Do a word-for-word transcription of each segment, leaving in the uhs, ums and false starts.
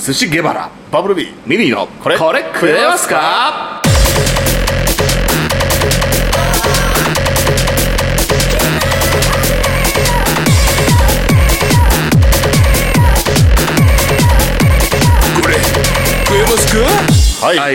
寿司ゲバラバブルビーミニーのこれこれ食えますか。これ食えますか。 はい、 はい、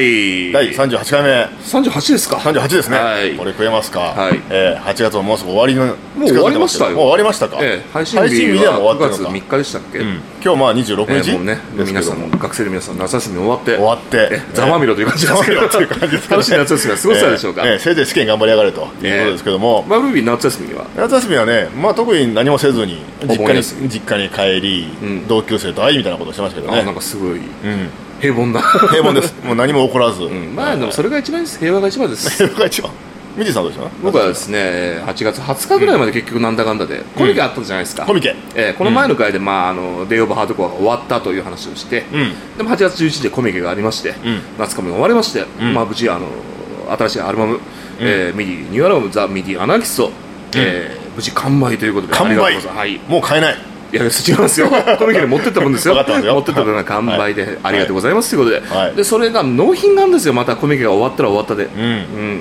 だいさんじゅうはちかいめ。 さんじゅうはちですか。 さんじゅうはちですね、 はい、 これ食えますか、 はい、 えー、はちがつももうすぐ終わりの、 もう終わりましたよ。 もう終わりましたか、 えー、配信日はくがつみっかでしたっけ、 うん、今日まあにじゅうろくにち、 えー、もうね、皆さんも学生の皆さん夏休み終わって終わってざまみろという感じですけど、 という感じです楽しい夏休みは過ごせたでしょうか。 えーえー、せいぜい試験頑張りやがれということですけども、 バブルビー夏休みには夏休みはね、まあ、特に何もせずに実家に実家に帰り、 うん、 同級生と会いみたいなことをしてましたけどね。 あ、なんかすごい、うん、平凡な平凡です。もう何も起こらず、うん、 まあでもそれが一番です。平和が一番です。 平和が一番。ミジさんどうでした？ 僕はですね、はちがつはつかぐらいまで結局なんだかんだで、うん、コミケあったじゃないですか。 コミケ、 えー、この前の回で、まあ、あのデイオブハードコアが終わったという話をして、うん、でもはちがつじゅういちにちでコミケがありまして、うん、夏コミが終わりまして、うん、まあ、無事あの新しいアルバム、うん、えー、ミディニューアルバムザ・ミディ・アナキスト、うん、えー、無事完売ということで、 完売、はい、もう買えない。 いや、違いますよ。コミケに持ってったもんですよ。持ってったのが完売で、はい、ありがとうございますということで、はい、でそれが納品なんですよ。またコミケが終わったら終わったで、うん、うん、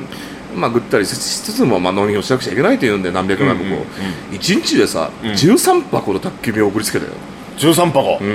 まあ、ぐったりしつつも、まあ、納品をしなくちゃいけないというんで、何百枚もこういちにちでさ、うん、じゅうさんぱこの宅急便を送りつけたよ。じゅうさんぱこ、うん、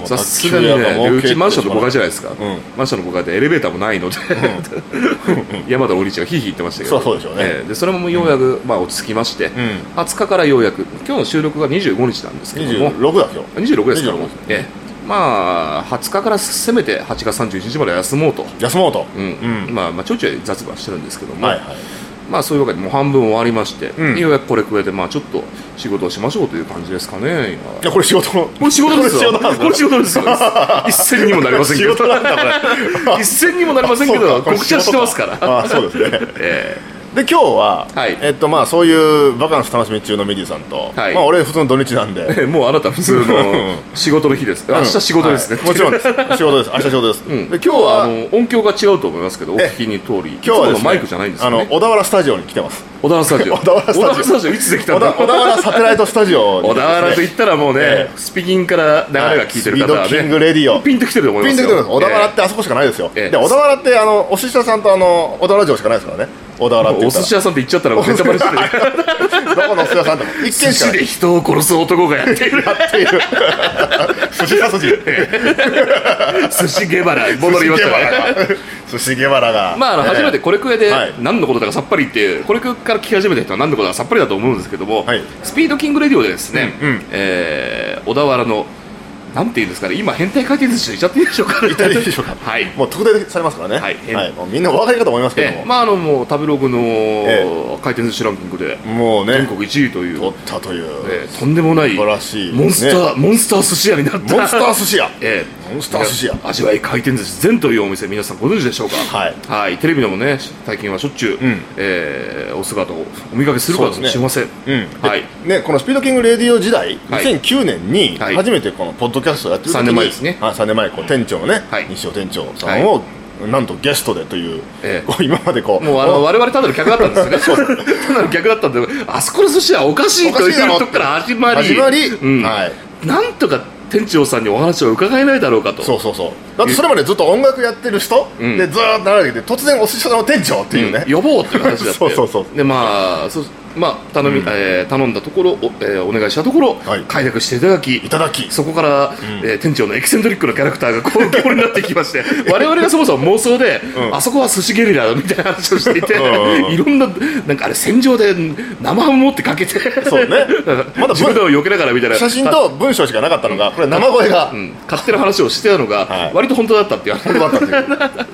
さすがにね、うちマンションのごかいじゃないですか、うん、マンションのごかいでエレベーターもないので、うん、山田お兄ちゃんがヒーヒー言ってましたけど、 そうでしょうね、 えー、でそれもようやく、まあ、落ち着きまして、うん、はつかからようやく、今日の収録がにじゅうごにちなんですけども、 にじゅうろくだ今日、 にじゅうろくですから、えー、まあ、はつかからせめてはちがつさんじゅういちにちまで休もうと、 休もうと、 うんうん、まあ、まあちょいちょい雑談してるんですけども。はいはい、まあ、そういうわけでもう半分終わりまして、うん、ようやくこれ食えて、まあ、ちょっと仕事をしましょうという感じですかね。今いや、これ仕事のこれ仕事ですよ。これ仕事ですよ。一銭にもなりませんけど一銭にもなりませんけど告知はしてますから。 あ、そうですね、えーで今日は、はい、えっとまあ、そういうバカンス楽しみ中のミディさんと、はい、まあ、俺普通の土日なんでもうあなた普通の仕事の日です、うん、明日仕事ですね、 はい、もちろんです、仕事です、明日仕事です、うん、 で今日はあの音響が違うと思いますけど、お聞きに通り今日はですね、マイクじゃないんですよね、 あの小田原スタジオに来てます。 小田原スタジオ小田原スタジオいつできたんだ。 小田原サテライトスタジオ小田原といったらもうね、えー、スピキンから流れが聞いてる方はね、 スピードキングレディオピンときてると思いますよ。 ピンときてるんです。小田原ってあそこしかないですよ、えー、で小田原ってあのお寿司屋さんとあの小田原城しかないですからね。小田原ってお寿司屋さんって言っちゃったらめっちゃバレしてるどこのお寿司屋さんでも一軒しかない。 寿司で人を殺す男がやっているやっている寿司殺人寿司ゲバラ戻りましたね。 寿司ゲバラが、 まあ、あの初めてこれ食えで何のことだかさっぱりってこれ食から聞き始めた人は何のことだかさっぱりだと思うんですけども、はい、スピードキングレディオでですね、うんうん、えー、小田原のなんていうんですかね、今変態回転寿司と言っちゃっていいでしょうかね。 言っていいでしょうか。はい。もう特定されますからね。はい。はい、もうみんなお分かりかと思いますけども。 えー、まああのもう食べログの回転寿司ランキングでもうね全国いちいという取ったという、 えー、とんでもない素晴らしいモンスター、ね、モンスター寿司屋になった。 モンスター寿司屋。 えー、モンスター寿司屋。 味わい回転寿司全というお店皆さんご存知でしょうか。はい。はい。テレビでもね最近はしょっちゅう、うん、えー、お姿をお見かけするかもしれません。う、ね、 うん。はい。ね、このスピードキングレディオ時代、はい、にせんきゅうねんに初めてこのポッドキャストをやってる時に、さんねんまえですね。さんねんまえこう店長のね、はい、西尾店長さんを、はい、なんとゲストでという、ええ、今までこうもうあの我々ただの客だったんですよねただの客だったんで、あそこの寿司はおかしいというとこから始まり始まり、 うん、はい、なんとか店長さんにお話を伺えないだろうかと。 そうそうそう。だってそれまでずっと音楽やってる人、うん、でずーっと並べて突然お寿司屋の店長っていうね、 うん、呼ぼうっていう話だってそうそうそうでまあそまあ、頼み、うん、えー、頼んだところ お,、えー、お願いしたところ、はい、快諾していただきいただきそこから、うん、えー、店長のエキセントリックなキャラクターがこう気になってきまして我々がそもそも妄想で、うん、あそこは寿司ゲリラみたいな話をしていていろんななんかあれ戦場で生ハム持ってかけてそうねまだ自分を避けながらみたいな写真と文章しかなかったのが、うん、これ生声が、 うん、勝手な話をしてたのが、はい、割と本当だったっていう本当だったっていう、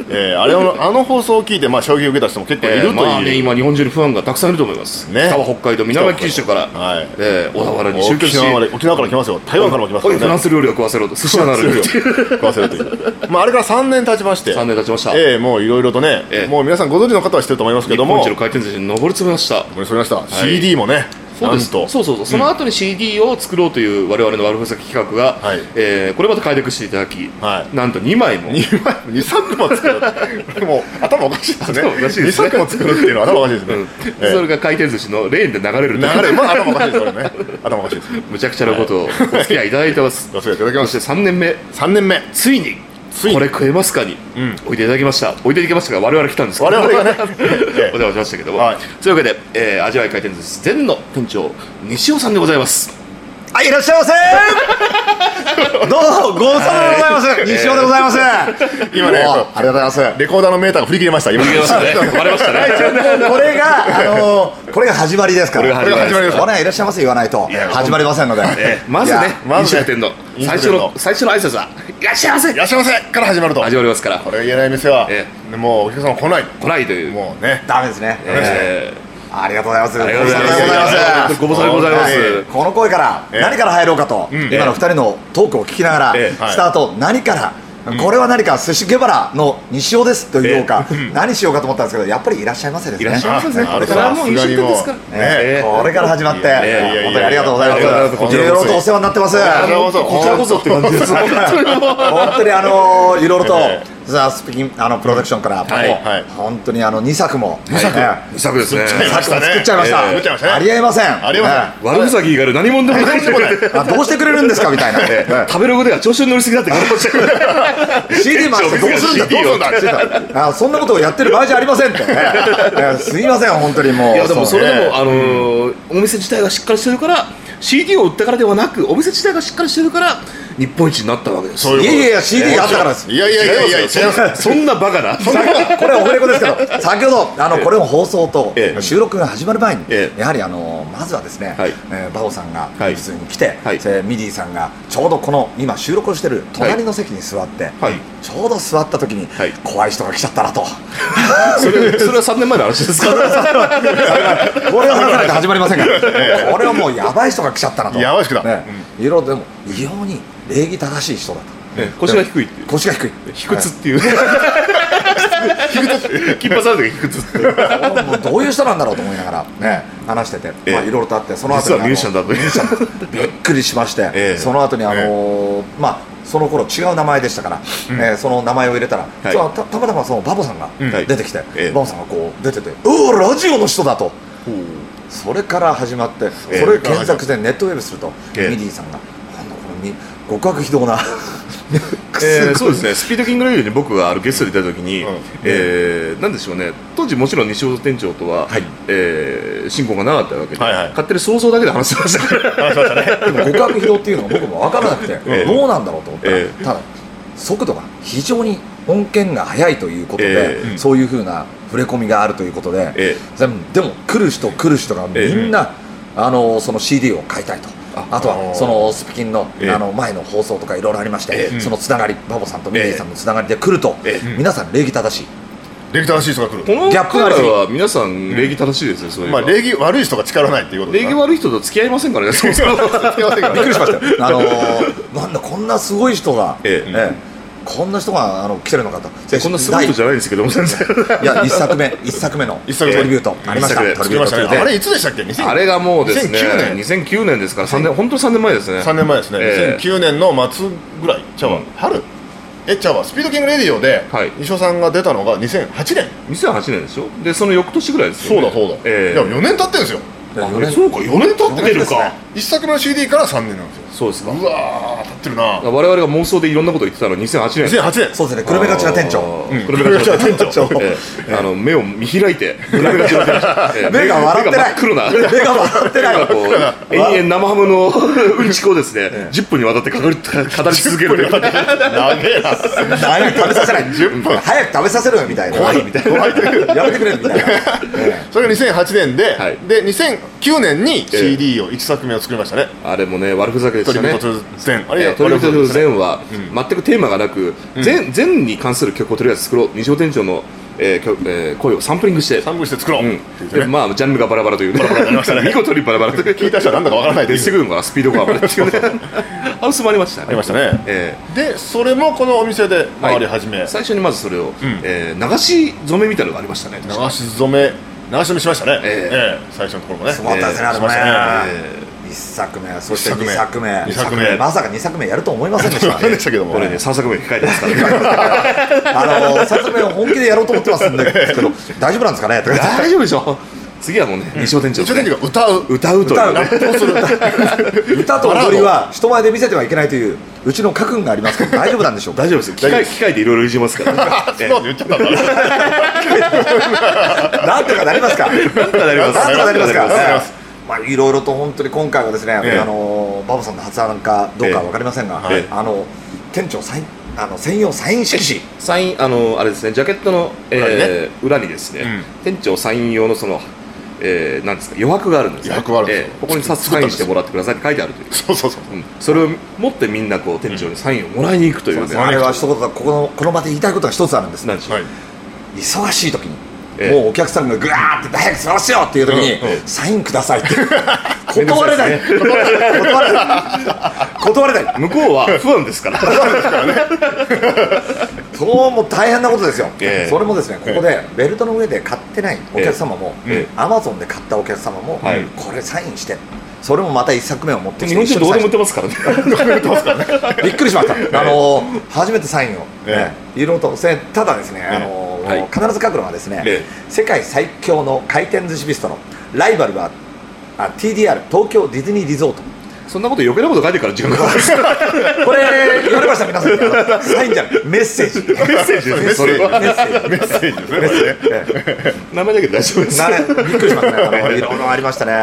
えー、あれのあの放送を聞いて、まあ、衝撃を受けた人も結構いるという、えーまあね、 今日本中にファンがたくさんいると思います、ね、北は北海道南九州から、はい、えー、小田原に集結し沖縄まで沖縄から来ますよ、台湾からも来ますからね、 フランス料理を食わせろと寿司屋のある食わせろというまああれからさんねん経ちましてさんねん経ちました、 えー、もういろいろとね、えー、もう皆さんご存知の方は知ってると思いますけども日本一の回転寿司に上り詰めました上り詰めました、はい、シーディー もねそうですとそうそうそうその後に シーディー を作ろうという我々の悪ふざけ企画が、はいえー、これまた開拓していただき、はい、なんとにまいもにまいにさくも作るもう頭おかしいですねにさくも作るっていうのは頭おかしいですね、うんえー、それが回転寿司のレーンで流れる流れる、まあ、頭おかしいですそれね頭おかしいですむちゃくちゃなことをお付き合いいただいてますお付き合いいただきましてさんねんめさんねんめついにこれ食えますかに置いていただきました、うん、置いていただきましたが我々来たんですけど我々がねお邪魔しましたけども、はい、というわけで、えー、味わい回転寿司全の店長西尾さんでございます。 はい、いらっしゃいませどうもご無沙汰でございます、えー、西尾でございます今ねありがとうございますレコーダーのメーターが振り切れました今振り切れましたね割れましたねこれが、あのー、これが始まりですからこれが始まりですこれはいらっしゃいませ言わないと始まりませんので、 えー、まずね飲食店の最初の最初の挨拶はいらっしゃいませいらっしゃいませから始まると始まりますからこれ言えない店は、えー、もうお客様来ない来ないというもうねダメですね、えーありがとうございます。 ありがとうございます。ご無沙汰でございます。 この声から何から入ろうかと、今のふたりのトークを聞きながら、スタート何からこれは何か寿司ゲバラの西尾ですと言おうか何しようかと思ったんですけど、やっぱりいらっしゃいませですね。 いらっしゃいませですね。これからもう飲食店ですからこれから始まって本当にありがとうございます。いろいろとお世話になってます。 こちらこそって感じです。 本当にあのいろいろとザ・スピキンあのプロダクションから本当にあのにさくもにさくですねにさくも作っちゃいました。ありえませせん悪ふざけ以外何もでもないどうしてくれるんですかみたいな食べログでは調子に乗りすぎだって シーディー 回してどうするんだどうするんだそんなことをやってる場合じゃありませんってすいません本当にもういやでもそれでもあのお店自体がしっかりしてるから シーディー を売ったからではなくお店自体がしっかりしてるから日本一になったわけです。 いやいやいや シーディー があったからです。 いやいやいやいや違います。 そんなバカなこれオフレコですけど先ほどあのこれの放送と収録が始まる前にやはりあのまずはですねバオさんが普通に来てミディさんがちょうどこの今収録をしてる隣の席に座ってちょうど座った時に怖い人が来ちゃったなとそれそれはさんねんまえの話ですか。 これは話さないと始まりませんからこれはもうやばい人が来ちゃったなとやばい人だいろいろでも異様に礼儀正しい人だと腰が低いっていう腰が低い卑屈っていう金髪ある時卑屈っていうもうどういう人なんだろうと思いながらね話しててまあいろいろとあってその後にミュージシャンだとびっくりしましてその後にあのまあその頃違う名前でしたからえその名前を入れたらたまたまそのバボさんが出てきてバボさんがこう出ててうわラジオの人だとそれから始まってそれ検索でネットウェブするとミディさんが極悪非道なえー、そうですねスピードキングレディオに僕があるゲストで出た時に、うんえー、なんでしょうね当時もちろん西尾店長とは、はいえー、親交がなかったわけで、はいはい、勝手に想像だけで話してましたでも極悪非道っていうのが僕も分からなくて、えー、どうなんだろうと思ったら、えー、ただ速度が非常に音源が速いということで、えー、そういうふうな触れ込みがあるということで、えー、でも来る人来る人がみんな、えー、あのその シーディー を買いたいとあとはそのスピキン の, あの前の放送とかいろいろありまして、そのつながりバボさんとミディさんのつながりで来ると皆さん礼儀正しい礼儀正しい人が来るこの方は皆さん礼儀正しいですね、そういうまあ礼儀悪い人が力ないっていうことですか。礼儀悪い人と付き合いませんからねびっくりしましたあのなんだこんなすごい人がこんな人があの来てるのかとこんなすごい人じゃないんですけども先生いや一作目一作目のトリビュートありましたトリビュートあれいつでしたっけあれがもうですねにせんきゅうねんですからさんねん本当にさんねんまえですねさんねんまえですねにせんきゅうねんの末ぐらいちゃうわ春えちゃうわスピードキングレディオで西尾さんが出たのがにせんはちねんにせんはちねんでしょでその翌年ぐらいですよそうだそうだいやよねん経ってるんですよそうかよねん経ってるかいっさくめの シーディー からさんねんなんですよそうですかうわー経ってるな我々が妄想でいろんなこと言ってたのはにせんはちねんにせんはちねんそうですね黒目がちな店長黒目がちな店長あの目を見開いて黒目がちな店長目が笑ってない黒な目が笑ってない延々生ハムのうんちくをですねじゅっぷんにわたって語り続ける長えな早く食べさせない早く食べさせるみたいな怖いみたいなやめてくれみたいなそれがにせんはちねんででにせんきゅうねんに シーディー をいっさくめを作りましたねあれもね悪ふざけでしたねトリビュート全あれトリビュート全は全くテーマがなく全全に関する曲をとりあえず作ろう西尾店長のえーえー、声をサンプリングしてサンプリングして作ろう、うんでまあジャンルがバラバラというバラバラになりましたね見事にバラバラという聞いた人はなんだかわからないでしてくるのかなスピードが上がるっていうねハウスもありましたねありましたね、えー、でそれもこのお店で回り始め、 はい、最初にまずそれを、うんえー、流し染めみたいなのがありましたね流し染め流し読みしましたね、ええ最初のところもね。 すごかったですね、あれもね。いっさくめ、そしてにさくめ、 にさくめまさかにさくめやると思いませんでしたね。でしたけども、 これねさんさくめ控えてますからあのさんさくめを本気でやろうと思ってますんですけど、大丈夫なんですかね。 大丈夫でしょ。次はもうね、西尾店長西尾店長が歌う歌うというね、 歌と踊りは人前で見せてはいけないといううちの家訓がありますけど、大丈夫なんでしょうか。 大丈夫です。機械機械でいろいろいじますから。 そう言っちゃったんだ。 なんとかなりますか。なんとかなります。なんとかなりますか。まあいろいろと本当に今回はですね、あのバブさんの発案かどうかは分かりませんが、あの店長サインあの専用サイン色紙、 サインあのあれですね、ジャケットの裏にですね、店長サイン用のそのえー、なんですか余白があるんです、ね、 余白があるんですよ、 えー、ここにサインしてもらってくださいって書いてあるという。 そうそうそう、 うん、それを持ってみんなこう店長にサインをもらいに行くという、ね、 うん、あれは一言だ、ここのこの場で言いたいことが一つあるんです。 何でしょう、はい、 忙しい時に、えー、もうお客さんがぐわーって早く探しようっていう時に、うんうん、サインくださいって断れない、ね、断れない断れない断れない。 向こうは不安ですからそうも大変なことですよ、えー、それもですね、ここでベルトの上で買ってないお客様も、アマゾンで買ったお客様も、はい、これサインして、それもまたいっさくめを持ってきて、 日本人どうでも売ってますからねびっくりしました。あのー、初めてサインを、ね、いろいろと、ただですね、あのーはい、必ず書くのはですね、ええ、世界最強の回転寿司ビストロ、ライバルはあ ティーディーアール 東京ディズニーリゾート。 そんなこと余計なこと書いてから時間がかかるこれ言われました皆さんに。サインじゃない、メッセージメッセージですね。それはメッセージメッセージですね。 名前だけで大丈夫です。 びっくりしましたね。いろいろありましたね。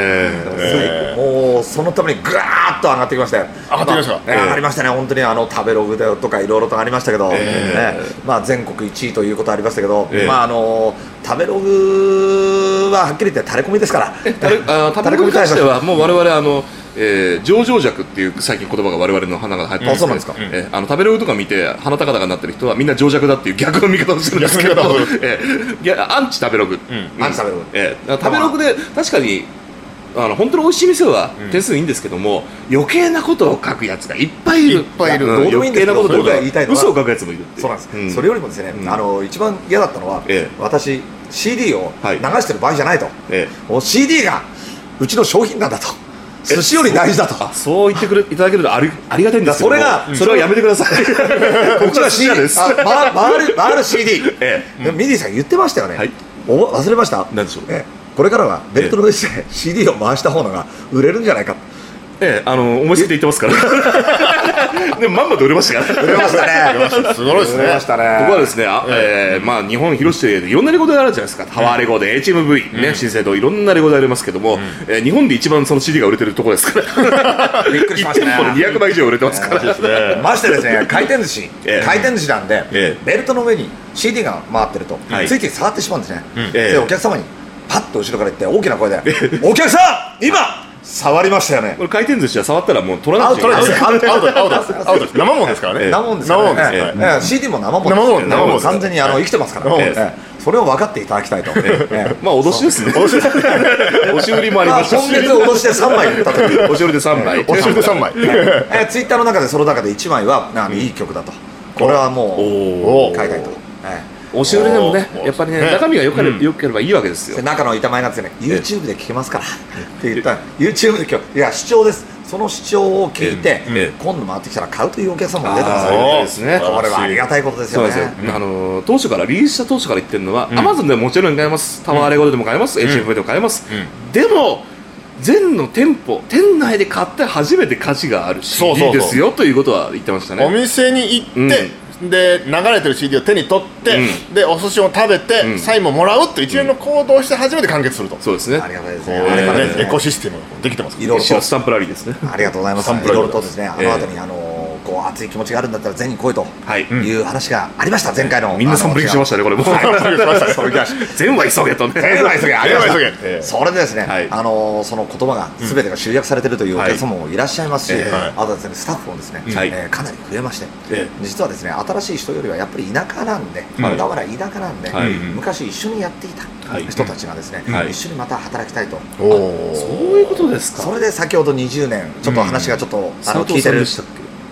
もうそのためにぐわーっと上がってきましたよ。 上がってきました。 上がりましたね。本当にあの食べログとかいろいろとありましたけど、まあ全国いちいということありましたけど、まああの食べログははっきり言って垂れ込みですから。 食べログに関してはもう我々あの。えー、上場弱っていう最近言葉が我々の鼻が入ってます、ね、 あ、そうなんですか、 えー、あの食べログとか見て鼻高々になってる人はみんな上弱だっていう逆の見方をしてるんですけど、えー、アンチ食べログ、 うん、アンチ食べログ、 えー、食べログで確かにあの本当に美味しい店は点数いいんですけども、うん、余計なことを書くやつがいっぱいいる、 いっぱいいる、 うん、余計なことを言いたいのは嘘を書くやつもいるって。 そうなんです、うん、それよりもですね、うん、あの一番嫌だったのは、ええ、私 シーディー を流してる場合じゃないと、ええ、もう シーディー がうちの商品なんだと、寿司より大事だと、 そう言ってくれいただけるとあり、ありがたいんですけど、 それがそれはやめてくださいこちら シーディー です。回る回る シーディー、ええ、ミディさん言ってましたよね、はい、お忘れました。 何でしょう、 ええ、これからはベルトの上で シーディー を回した方のが売れるんじゃないか。 ええ、あの思いついて言ってますからでもまんまと売れましたから売れましたねすごいですね。 売れましたね。 ここはですね、あ、えーまあ、日本広しでいろんなレコードがあるじゃないですか。タワーレコード、エイチエムブイ、ね、新生堂いろんなレコードがありますけども、うんえー、日本で一番その シーディー が売れてるところですからびっくりしましたね。 いち店舗でにひゃくばい以上売れてますから、えー、ましてですね、回転寿司、えー、回転寿司なんで、えー、ベルトの上に シーディー が回ってると、はい、ついつい触ってしまうんですね、うんえー、でお客様にパッと後ろから言って大きな声でお客さん今触りましたよね。 これ回転寿司は触ったらもう取らなくちゃいけない。 アウトです、アウトです、アウトです。生もんですからね。 生もんですからね。シーディー も生もんです。 生もん、生もん。 完全にあの生きてますから。それを分かっていただきたいと。 まあ脅しですね。押し売りもありましたし。 今月脅しでさんまい売ったという。 押し売りでさんまい。 押し売りでさんまい。 ツイッターの中でその中でいちまいはいい曲だと。これはもう買いたいと。 押し売りでもね、やっぱりね、中身がよければ、よければいいわけですよ。 中の板前がですね、YouTube で聴けますからって言ったら、YouTube で今日、いや、視聴です。その視聴を聞いて、今度回ってきたら買うというお客様も出てますよですね。これはありがたいことですよね。 あの当初からリリースした当初から言ってるのは、Amazon でももちろん買えます、タワーレコードでも買えます、エイチエムブイ でも買えます。でも全の店舗店内で買って初めて価値がある シーディー ですよということは言ってましたね。 お店に行って。で流れてる シーディー を手に取って、うん、でお寿司を食べて、うん、サインももらうという一連の行動をして初めて完結すると、 うん、そうですね。 ありがたいですね。あれからですね、 エコシステムができてます。 いろいろとスタンプラリーですね。 ありがとうございます。いろいろとですね、あの後にあのこう熱い気持ちがあるんだったら全員来いという話がありました。前回のみんなサンプリングしましたね。これも全は急げとね。 全は急げ。ありがとうございます。それでですね、あのその言葉がすべてが集約されているというお客様もいらっしゃいますし、あとですねスタッフもですねかなり増えまして、実はですね新しい人よりはやっぱり田舎なんで、小田原田舎なんで、昔一緒にやっていた人たちがですね、一緒にまた働きたいと。 そういうことですか。 それで先ほどにじゅうねんちょっと話がちょっとあの聞いてる。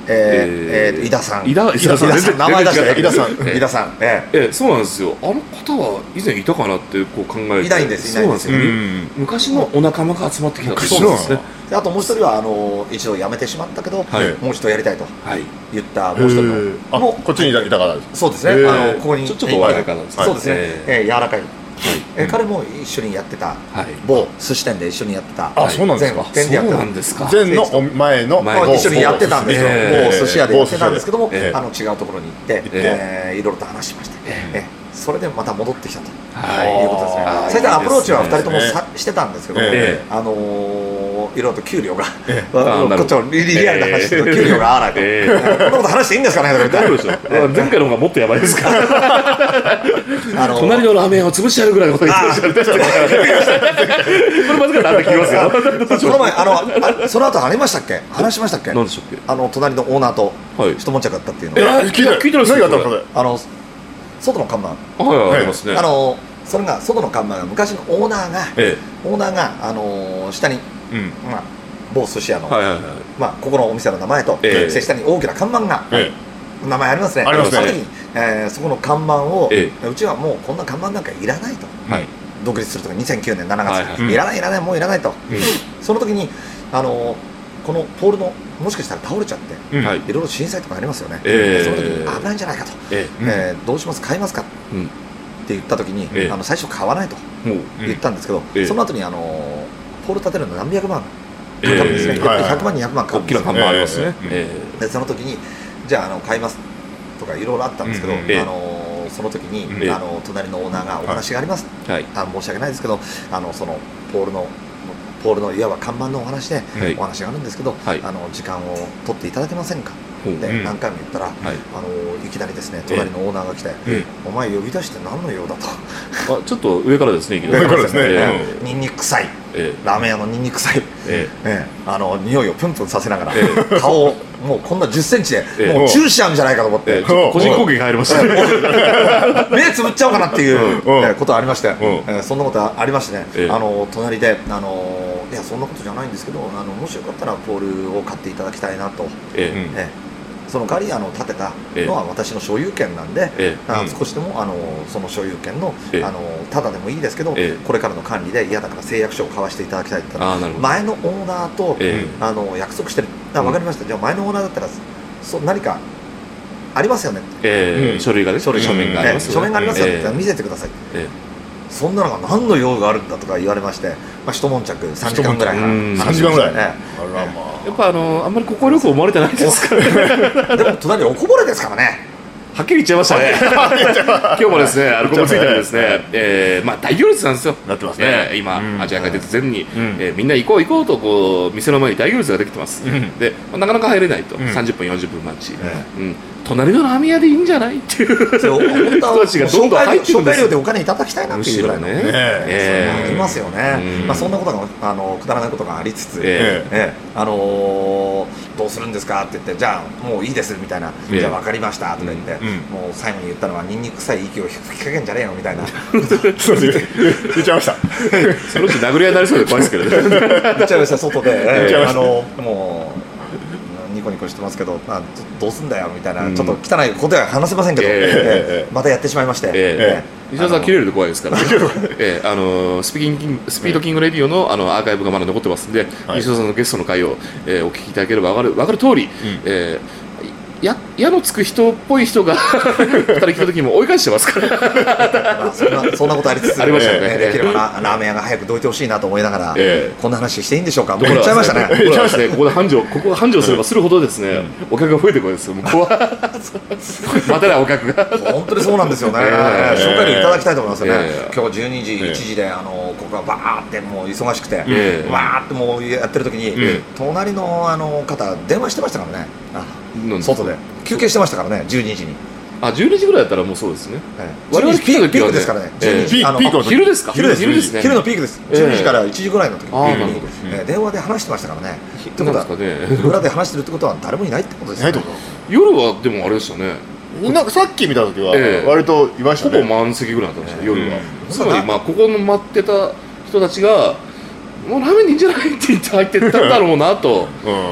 えー、えー、井田さん井田井田さん名前出して井田さん井田さんええそうなんですよ。あの方は以前いたかなってこう考えていないんですいないんですよ、 昔のお仲間が集まってきた昔のですね。であともう一人はあの一度辞めてしまったけど、はい、もう一度やりたいと言ったもう一人のもうこっちにいた方です。 そうですね。あのここにちょっとお若い方ですね。 そうですね。え柔らかい。え彼も一緒にやってた某寿司店で一緒にやってた。 あ、そうなんですか。 そうなんですか。 前の前の一緒にやってたんですよ。某寿司屋でやってたんですけども、あの違うところに行ってえいろいろと話しまして、それでまた戻ってきたということですね。最初アプローチはふたりともしてたんですけども、あのいろいろと給料がこっちのリアルな話で給料が合わないと、こんなこと話していいんですかねとか言って、 前回の方がもっとやばいですから隣のラーメン屋を潰してやるぐらいのこと言ってましたこれまずかったら聞きますよ。 その前あのその後ありましたっけ、話しましたっけ。 何でしたっけ。 あの隣のオーナーと一悶着だったっていうの。 聞いて聞いてます。何があったの。 あの外の看板、 はいありますね。 あのそれが外の看板が昔のオーナーが、ええ、オーナーがあの下に、うんまあ、某寿司屋の、はいはいはい、まあここのお店の名前と、ええ、下に大きな看板が、ええ、名前ありますね。 ありますね。 その時に、えー、そこの看板を、ええ、うちはもうこんな看板なんかいらないと、はい、独立するとかにせんきゅうねんしちがつ、はいはい、いらないいらないもういらないと、うん、その時にあのこのポールのもしかしたら倒れちゃって、うん、いろいろ震災とかありますよね、えー、その時に危ないんじゃないかと、えーえー、どうします買いますか、うん、って言った時に、えー、あの最初買わないと言ったんですけど、えー、その後にあのポール建てるの何百万かかるんですね、えー、ひゃくまんにひゃくまんかかるんですよ。 大きな看板ありますね、 えー、でその時にじゃあ、あの買いますとかいろいろあったんですけど、うんうん、あのその時に、えー、あの隣のオーナーがお話があります、はい、あの申し訳ないですけどあのそのポールのポールのいわば看板のお話でお話があるんですけど、はい、あの時間を取っていただけませんかって何回も言ったら、はい、あのいきなりですね隣のオーナーが来て、えー、お前呼び出して何の用だとあちょっと上からですね上からですね、 えー、ニンニク臭い、えー、ラーメン屋のニンニク臭い、えーえー、あの匂いをプンプンさせながら、えー、顔をもうこんなじゅっセンチで、えー、もうチューしちゃうんじゃないかと思って、えー、個人攻撃入りましたね目つぶっちゃおうかなっていうことありまして、えー、そんなことありましてね、えー、あの隣であのいやそんなことじゃないんですけどあのもしよかったらポールを買っていただきたいなと、えーえー、その代わりあの建てたのは私の所有権なんで、えー、あ少しでもあのその所有権の、えー、あのただでもいいですけど、えー、これからの管理で嫌だから契約書を交わしていただきたいって言ったら前のオーナーと、えー、あの約束してるあ分かりました、うん、じゃあ前のオーナーだったらそ何かありますよね、 えーうん、書類がね書類書面がありますよね、書面がありますよね、えー、見せてくださいって、えーそんなのが何の用があるんだとか言われまして、まあ、一悶着さんじかんぐらいさんじかんぐらいね。 やっぱあのあんまり快く思われてないですからでも隣おこぼれですからねはっきり言っちゃいましたね今日もですね、あのここついてるですね、えー、まあ大行列なんですよ。 なってますね。 えー、今、うん、アジア開鉄前に、うんえー、みんな行こう行こうとこう店の前に大行列ができてます。うん、で、まあ、なかなか入れないと、うん、さんじゅっぷんよんじゅっぷん待ち。うんうん隣のラーメン屋でいいんじゃないっていう人たちがどんどん入ってくるんです。 紹介料でお金いただきたいなっていうぐらいのね、えー、ありますよね、うんまあ、そんなことがあのくだらないことがありつつ、えーえーあのー、どうするんですかって言ってじゃあもういいですみたいな、えー、じゃあ分かりましたとか言って、うん、もう最後に言ったのはニンニク臭い息を吹きかけんじゃねえよみたいな言っちゃいましたそのうち殴り合いになりそうで怖いですけどね言っちゃいました外で、えー、あのもうニコニコしてますけど、まあ、どうすんだよみたいな、うん、ちょっと汚いことは話せませんけど、えー、またやってしまいまして、えー、石田さん切れると怖いですからえー、あのスピーキングスピードキングレディオの、あのアーカイブがまだ残ってますんで、はい、石田さんのゲストの回を、えー、お聞きいただければ分かる分かる通り、うんえーや矢のつく人っぽい人がふたり来た時も追い返してますからまあそんなそんなことありつつありましたね、 えー、できればラーメン屋が早くどいてほしいなと思いながら、えー、こんな話していいんでしょうかもう言っちゃいましたねここですねここで繁盛ここ繁盛すればするほどですね、うん、お客が増えてくるんですよ向こうは待てないお客が本当にそうなんですよね、えー、紹介料いただきたいと思いますよね、えー、今日じゅうにじいちじであのここがバーってもう忙しくて、えー、バーってもうやってる時に、えー、隣のあの方電話してましたからね外で休憩してましたからねじゅうにじにあじゅうにじぐらいだったらもうそうですね、 ええ、我々ピークピークですからねじゅうにじ、 えー、ピーク昼ですか昼です昼ですね昼のピークですじゅうにじからいちじぐらいの時に、えー、電話で話してましたからねってことは裏で話してるってことは誰もいないってことですよね夜はでもあれでしたねなんかさっき見た時は割といましたね、 ほぼ満席ぐらいだったんですよ夜はつまりまあここの待ってた人たちがもうラーメンでいいんじゃないって言って入ってったんだろうなと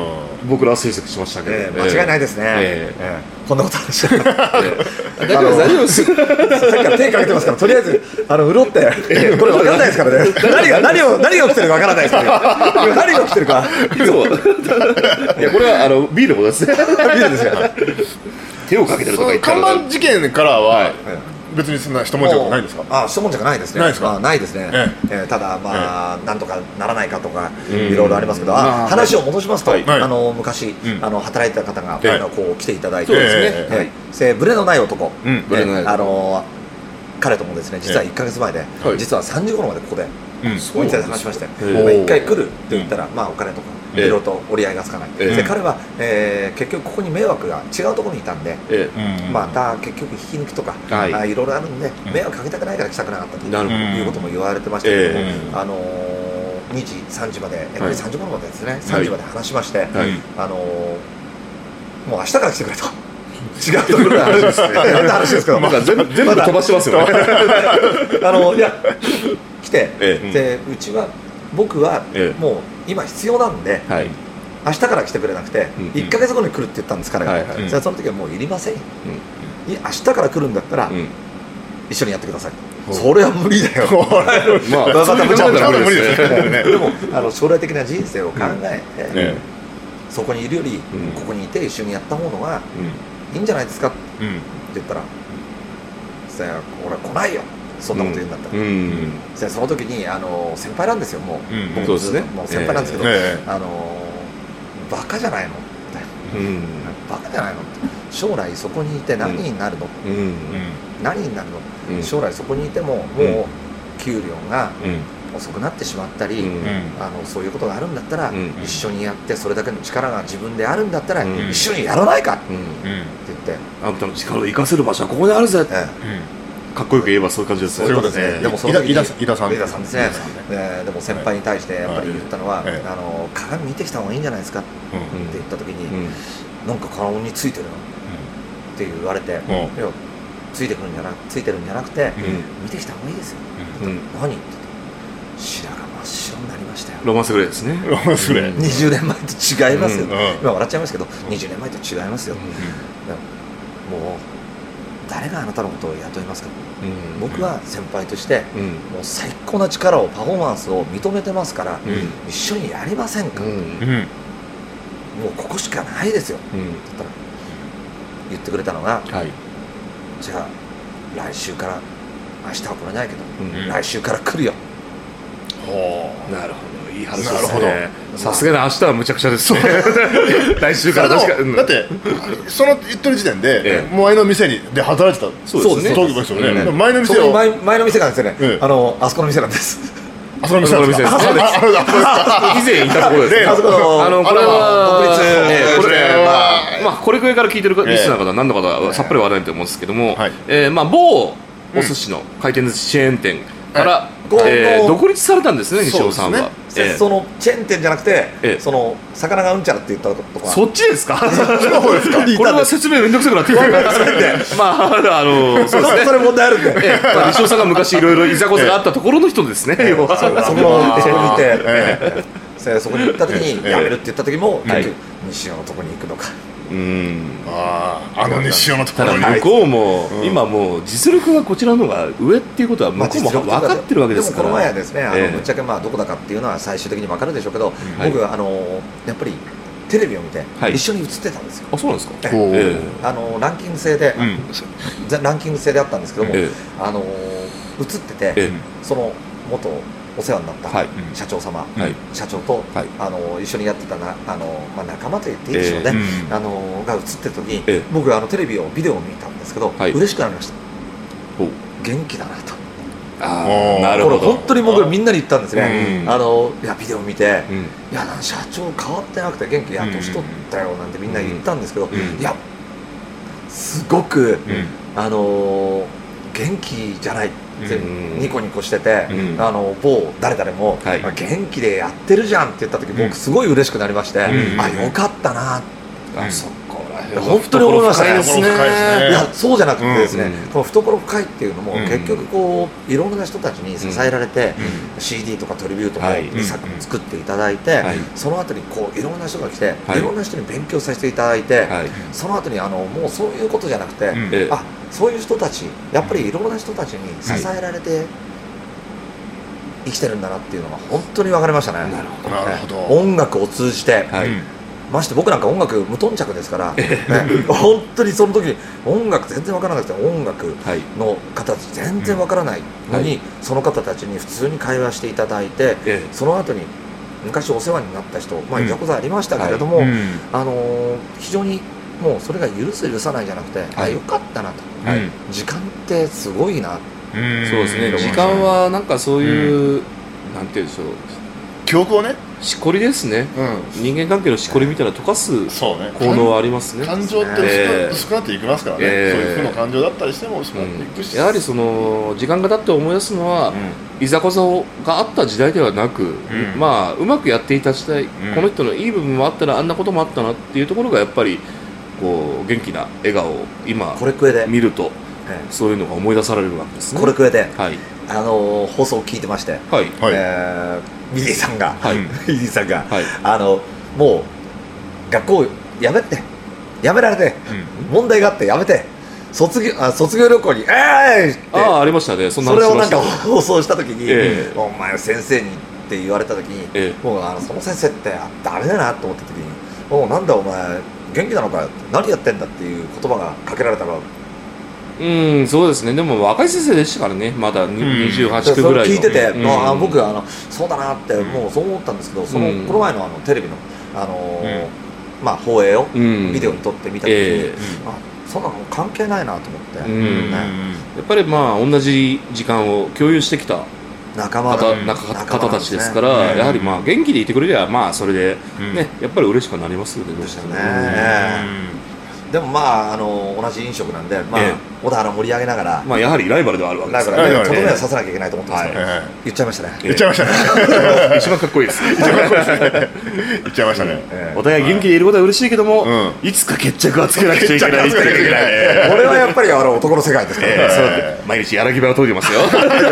僕らは推測しましたけど、 えー、間違いないですね、えーえー、こんなこと話して大丈夫大丈夫です。 さっきから手かけてますから、とりあえずあの潤って、えー、これ分からないですからね何が何を何が起きてるか分からないですから何が起きてるかいやこれはあのビールのことですね。ビールですよ手をかけてるとか言ったら看板事件からは、はい、別にそんな一文字がないんですか？ あ、一文字がないですね。 ないですか？ あ、ないですね。えええー、ただまあ、ええ、なんとかならないかとかいろいろありますけど、あ、話を戻しますと、はい、あの昔、うん、あの働いてた方が、はい、こう来ていただいてですね、はい、えー、ブレのない男、うん、ブレのないあの彼ともですね、実はいっかげつまえで、はい、実はさんじ頃までここでお店で話しまして、まあいっかい来るって言ったら、まあお金とかいろいろと折り合いがつかない。で彼は、えー、結局ここに迷惑が違うところにいたんで、また結局引き抜きとかいろいろあるんで迷惑かけたくないから来たくなかったということも言われてましたけども、あのにじさんじまで、やっぱりさんじ頃までですね、さんじまで話しまして、あのもう明日から来てくれと。違うところの話ですね。話ですけど、 まだ全部全部飛ばしてますよね。 あのいや来て、でうちは僕はもう今必要なんで、明日から来てくれなくていっかげつごに来るって言ったんです彼が。その時はもういりません。明日から来るんだったら一緒にやってください。それは無理だよ。まあまた無茶無茶無理ですね。でもあの将来的な人生を考えて、そこにいるよりここにいて一緒にやった方がいいんじゃないですかって言ったら、さあ俺来ないよ。そんなこと言うんだったら、うん、その時にあの先輩なんですよ、もう、うん、僕もう先輩なんですけど、えー、あのバカじゃないのって、うん、バカじゃないのって、将来そこにいて何になるの、うん、何になるの、うん、将来そこにいてももう給料が遅くなってしまったり、うん、あのそういうことがあるんだったら、うん、一緒にやってそれだけの力が自分であるんだったら、うん、一緒にやらないか、うん、って言って、 あんたの力を生かせる場所はここにあるぜって、うん、かっこよく言えばそういう感じですね。 そういうことですね。でもその時に井田さん、井田さんですね。でも先輩に対してやっぱり言ったのは、あの鏡見てきた方がいいんじゃないですかって言った時に、なんか顔についてるのって言われて、いやついてくるんじゃなくついてるんじゃなくて見てきた方がいいですよ。何って白が真っ白になりましたよ。 ロマンスグレーですね。 ロマンスグレー。 にじゅうねんまえと違いますよ。今笑っちゃいますけど、にじゅうねんまえと違いますよ。もう誰があなたのことを雇いますか、うん、僕は先輩として、うん、もう最高な力をパフォーマンスを認めてますから、うん、一緒にやりませんか、うん、もうここしかないですよ、うん、って言ったら言ってくれたのが、はい、じゃあ来週から明日は来れないけど、うん、来週から来るよ。 なるほど、いい話ですね。さすがに明日はむちゃくちゃですね。来週から確か、うん、 だってその言ってる時点で、ええ、前の店にで働いてたそうですね。 そうですね。うん、前の店を前, 前の店がですね、うん、あのあそこの店なんです。 あそこの店ですか。 以前いたところです。あそこのあのこれは独立、えー、これはまあこれくらいから聞いてるリスナーの方何の方はさっぱりわからないと思うんですけども、えー、まあ某お寿司の回転寿司チェーン店から、えー、独立されたんですね、西尾さんは。 そのチェーン店じゃなくて、その魚がうんちゃらって言ったとか。 そっちですか。そうですか。これは説明めんどくさくなってくる。まああのそうですね。 それ問題あるんで。 西尾さんが昔いろいろいざこざがあったところの人ですね。 そこそこにいて、そこに行った時に辞めるって言った時も結局西尾のところに行くのか。 うん、ああ、あの西尾のところに。 向こうも、うん、今もう実力がこちらの方が上っていうことは向こうも分かってるわけですから。 でもこの前はですね、あの、えー、ぶっちゃけまあどこだかっていうのは最終的に分かるでしょうけど、はい、僕はあのやっぱりテレビを見て一緒に映ってたんですよ。 はい、あ、そうなんですか。 えー、あのランキング制で、うん、ランキング制であったんですけども、えー、あの映ってて、えー、その元お世話になった社長様、はい、社長と、はい、あの一緒にやってたなあの、まあ、仲間と言っていいでしょうね、えー、あのが映ってる時に、えー、僕あのテレビをビデオを見たんですけど、はい、嬉しくなりました。元気だなと。 あ、なるほど。 これ本当に僕みんなに言ったんですね。うん、あのいやビデオ見て、うん、いや社長変わってなくて元気、いや年取ったよなんてみんな言ったんですけど、うん、いやすごく、うん、あの元気じゃない。ニコニコしてて、うん、あの某誰々も、はい、元気でやってるじゃんって言った時、僕すごい嬉しくなりまして、うん、あ、よかったな、 うん、あ、そこら本当に思いましたね。 ですね。 いやそうじゃなくてですね、この懐深いっていうのも結局こういろんな人たちに支えられて シーディー とかトリビュートもにさく作っていただいて、その後にこういろんな人が来ていろんな人に勉強させていただいて、その後にあのもうそういうことじゃなくて、あそういう人たちやっぱりいろんな人たちに支えられて生きてるんだなっていうのが本当に分かりましたね。 なるほど、なるほど。 音楽を通じて、はい、まして僕なんか音楽無頓着ですから、ね、本当にその時に音楽全然分からなくて音楽の方たち全然分からないのに、はい、その方たちに普通に会話していただいて、はい、その後に昔お世話になった人、まあ、いざこざありましたけれども、はい、あのー、非常にもうそれが許す許さないじゃなくて、はい、あよかったなと、はい、時間ってすごいな。 そうですね、時間はなんかそういう、うん、なんていうんでしょう、 記憶をね、 しこりですね、うん、人間関係のしこりみたいな溶かす効能はありますね。 感情って薄く、えー、薄くなっていきますからね、えー、そういう負の感情だったりしても薄くなっていくし、 うん、やはりその時間が経って思い出すのは、うん、いざこざがあった時代ではなく、うん、まあうまくやっていた時代、うん、この人のいい部分もあったらあんなこともあったなっていうところがやっぱりこう元気な笑顔を今見るとそういうのが思い出されるわけですね。 これくらいで、はい、あの放送を聞いてまして、はい、えー、ミディさんが、はい、ミディさんが、はい、あのもう学校やめてやめられて、うん、問題があってやめて卒業あ卒業旅行にえーいってああありましたね。そんなそれをなんか放送した時に、えー、お前先生にって言われた時に、えー、もうあのその先生ってダメだなと思った時に、もうなんだお前元気なのかよって何やってんだっていう言葉がかけられたら。 うん、そうですね。でも若い先生でしたからね、まだにじゅうはちくぐらいの。 聞いてて、うん、あ僕あのそうだなってもうそう思ったんですけど、その、うん、この前のあのテレビのあのーうん、まあ放映をビデオに撮ってみた時に、えー、あそんなの関係ないなと思って、うんね、やっぱりまあ同じ時間を共有してきた仲間方、方たちですから、やはりまあ元気でいてくれりゃまあそれでね、やっぱり嬉しくなりますよね。どうしてもね。 でもまああの同じ飲食なんで、まあええ、小田原盛り上げながら、 まあやはりライバルではあるわけですから、ライバルでとどめはさせなきゃいけないと思ってますから、はい、言っちゃいましたね。 言っちゃいましたね。 一番かっこいいです。 一番かっこいいですね。言っちゃいましたね。 お互い元気でいることは嬉しいけども、いつか決着はつけなくちゃいけない。これはやっぱりあの男の世界ですから。 毎日柳葉を研いでますよ。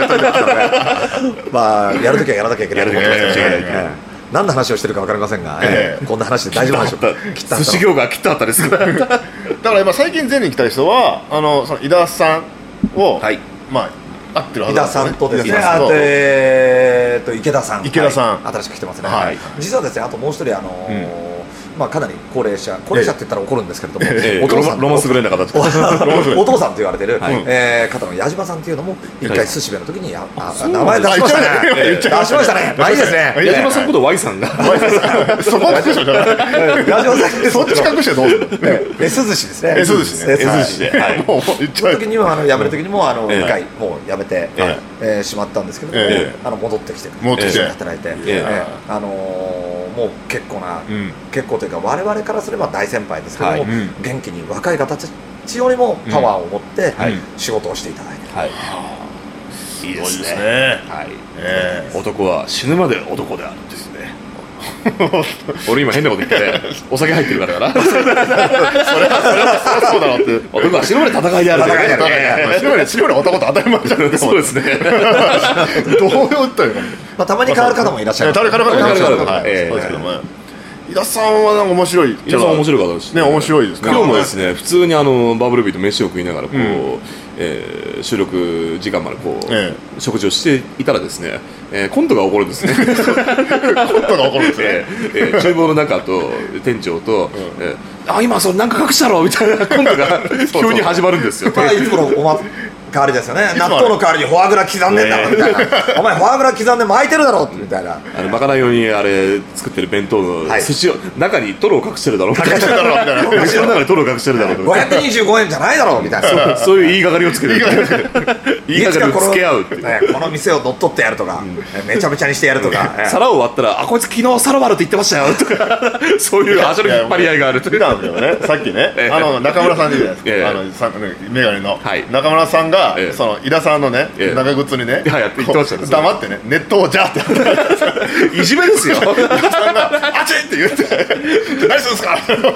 まあやるときはやらなきゃいけないと思ってますよ。何の話をしてるか分かりませんが、えー、こんな話で大丈夫でしょうか。 寿司業が切ったあったですからだから今最近前に来た人はあのその井田さんを、はい、まあ会ってるはずですね。 井田さんとですね、あと、えー、と池田さん、 池田さん、 はい、新しく来てますね、はい、実はですね、あともう一人あのーうんまあ、かなり高齢者高齢者って言ったら怒るんですけれども、 えー、お父さんロマンスグレーな形お父さんと言われてる、はいえー、方の矢島さんっていうのも一回寿司部の時にやあ名前出しましたね出しましたねまあいいですね矢島さんのこと Y さんがそこはそっち隠してどうするの S 寿司ですね S 寿司ね S 寿司でもうその時には辞める時にもあの一回もう辞めてしまったんですけれどもあの戻ってきて戻ってきて働いてあのもう結構な結構というか我々からすれば大先輩ですけども、はいうん、元気に若い方たちよりもパワーを持って仕事をしていただいて、うんはいいいですね、はいえー、男は死ぬまで男であるんですね俺今変なこと言ってねお酒入ってるからかなそれはそれはそうだろうって男は死ぬまで戦いである戦いである死ぬまで死ぬまで男と当たり前じゃんそうですねどう言ったらいいの、 まあ、たまに変わる方もいらっしゃるたまに変わる方もいらっしゃるそうですけども井田さんはなんか面白い。 井田さん面白い方ですね。面白いですね。 今日もですね、普通にあのバブルビーと飯を食いながらこう、うんえー、収録時間までこう、ええ、食事をしていたらですね、えー、コントが起こるんですね。コントが起こるんですね。 えーえー、厨房の中と店長と、うんえー、あ今それなんか隠したろみたいなコントが急に始まるんですよ。 まあいつものおま代わりですよね。納豆の代わりにフォアグラ刻んでんだろみたいなお前フォアグラ刻んで巻いてるだろみたいなあのバカなようにあれ作ってる弁当の寿司を、はい、中にトロを隠してるだろみたいな寿司の中にトロを隠してるだろごひゃくにじゅうごえんじゃないだろみたいなそういう言いがかりをつける言いがかりをつけ合うってこの店を乗っ取ってやるとか、うん、めちゃめちゃにしてやるとか皿を割ったらあこいつ昨日皿割るって言ってましたよとかそういう足の引っ張り合いがあるというなんだよねさっきねあの中村さんいるじゃないですかあのメガネの中村さんがその井田さんのね長靴にね黙ってね熱湯をジャーっていじめですよ井田さんがあちって言って何するんですか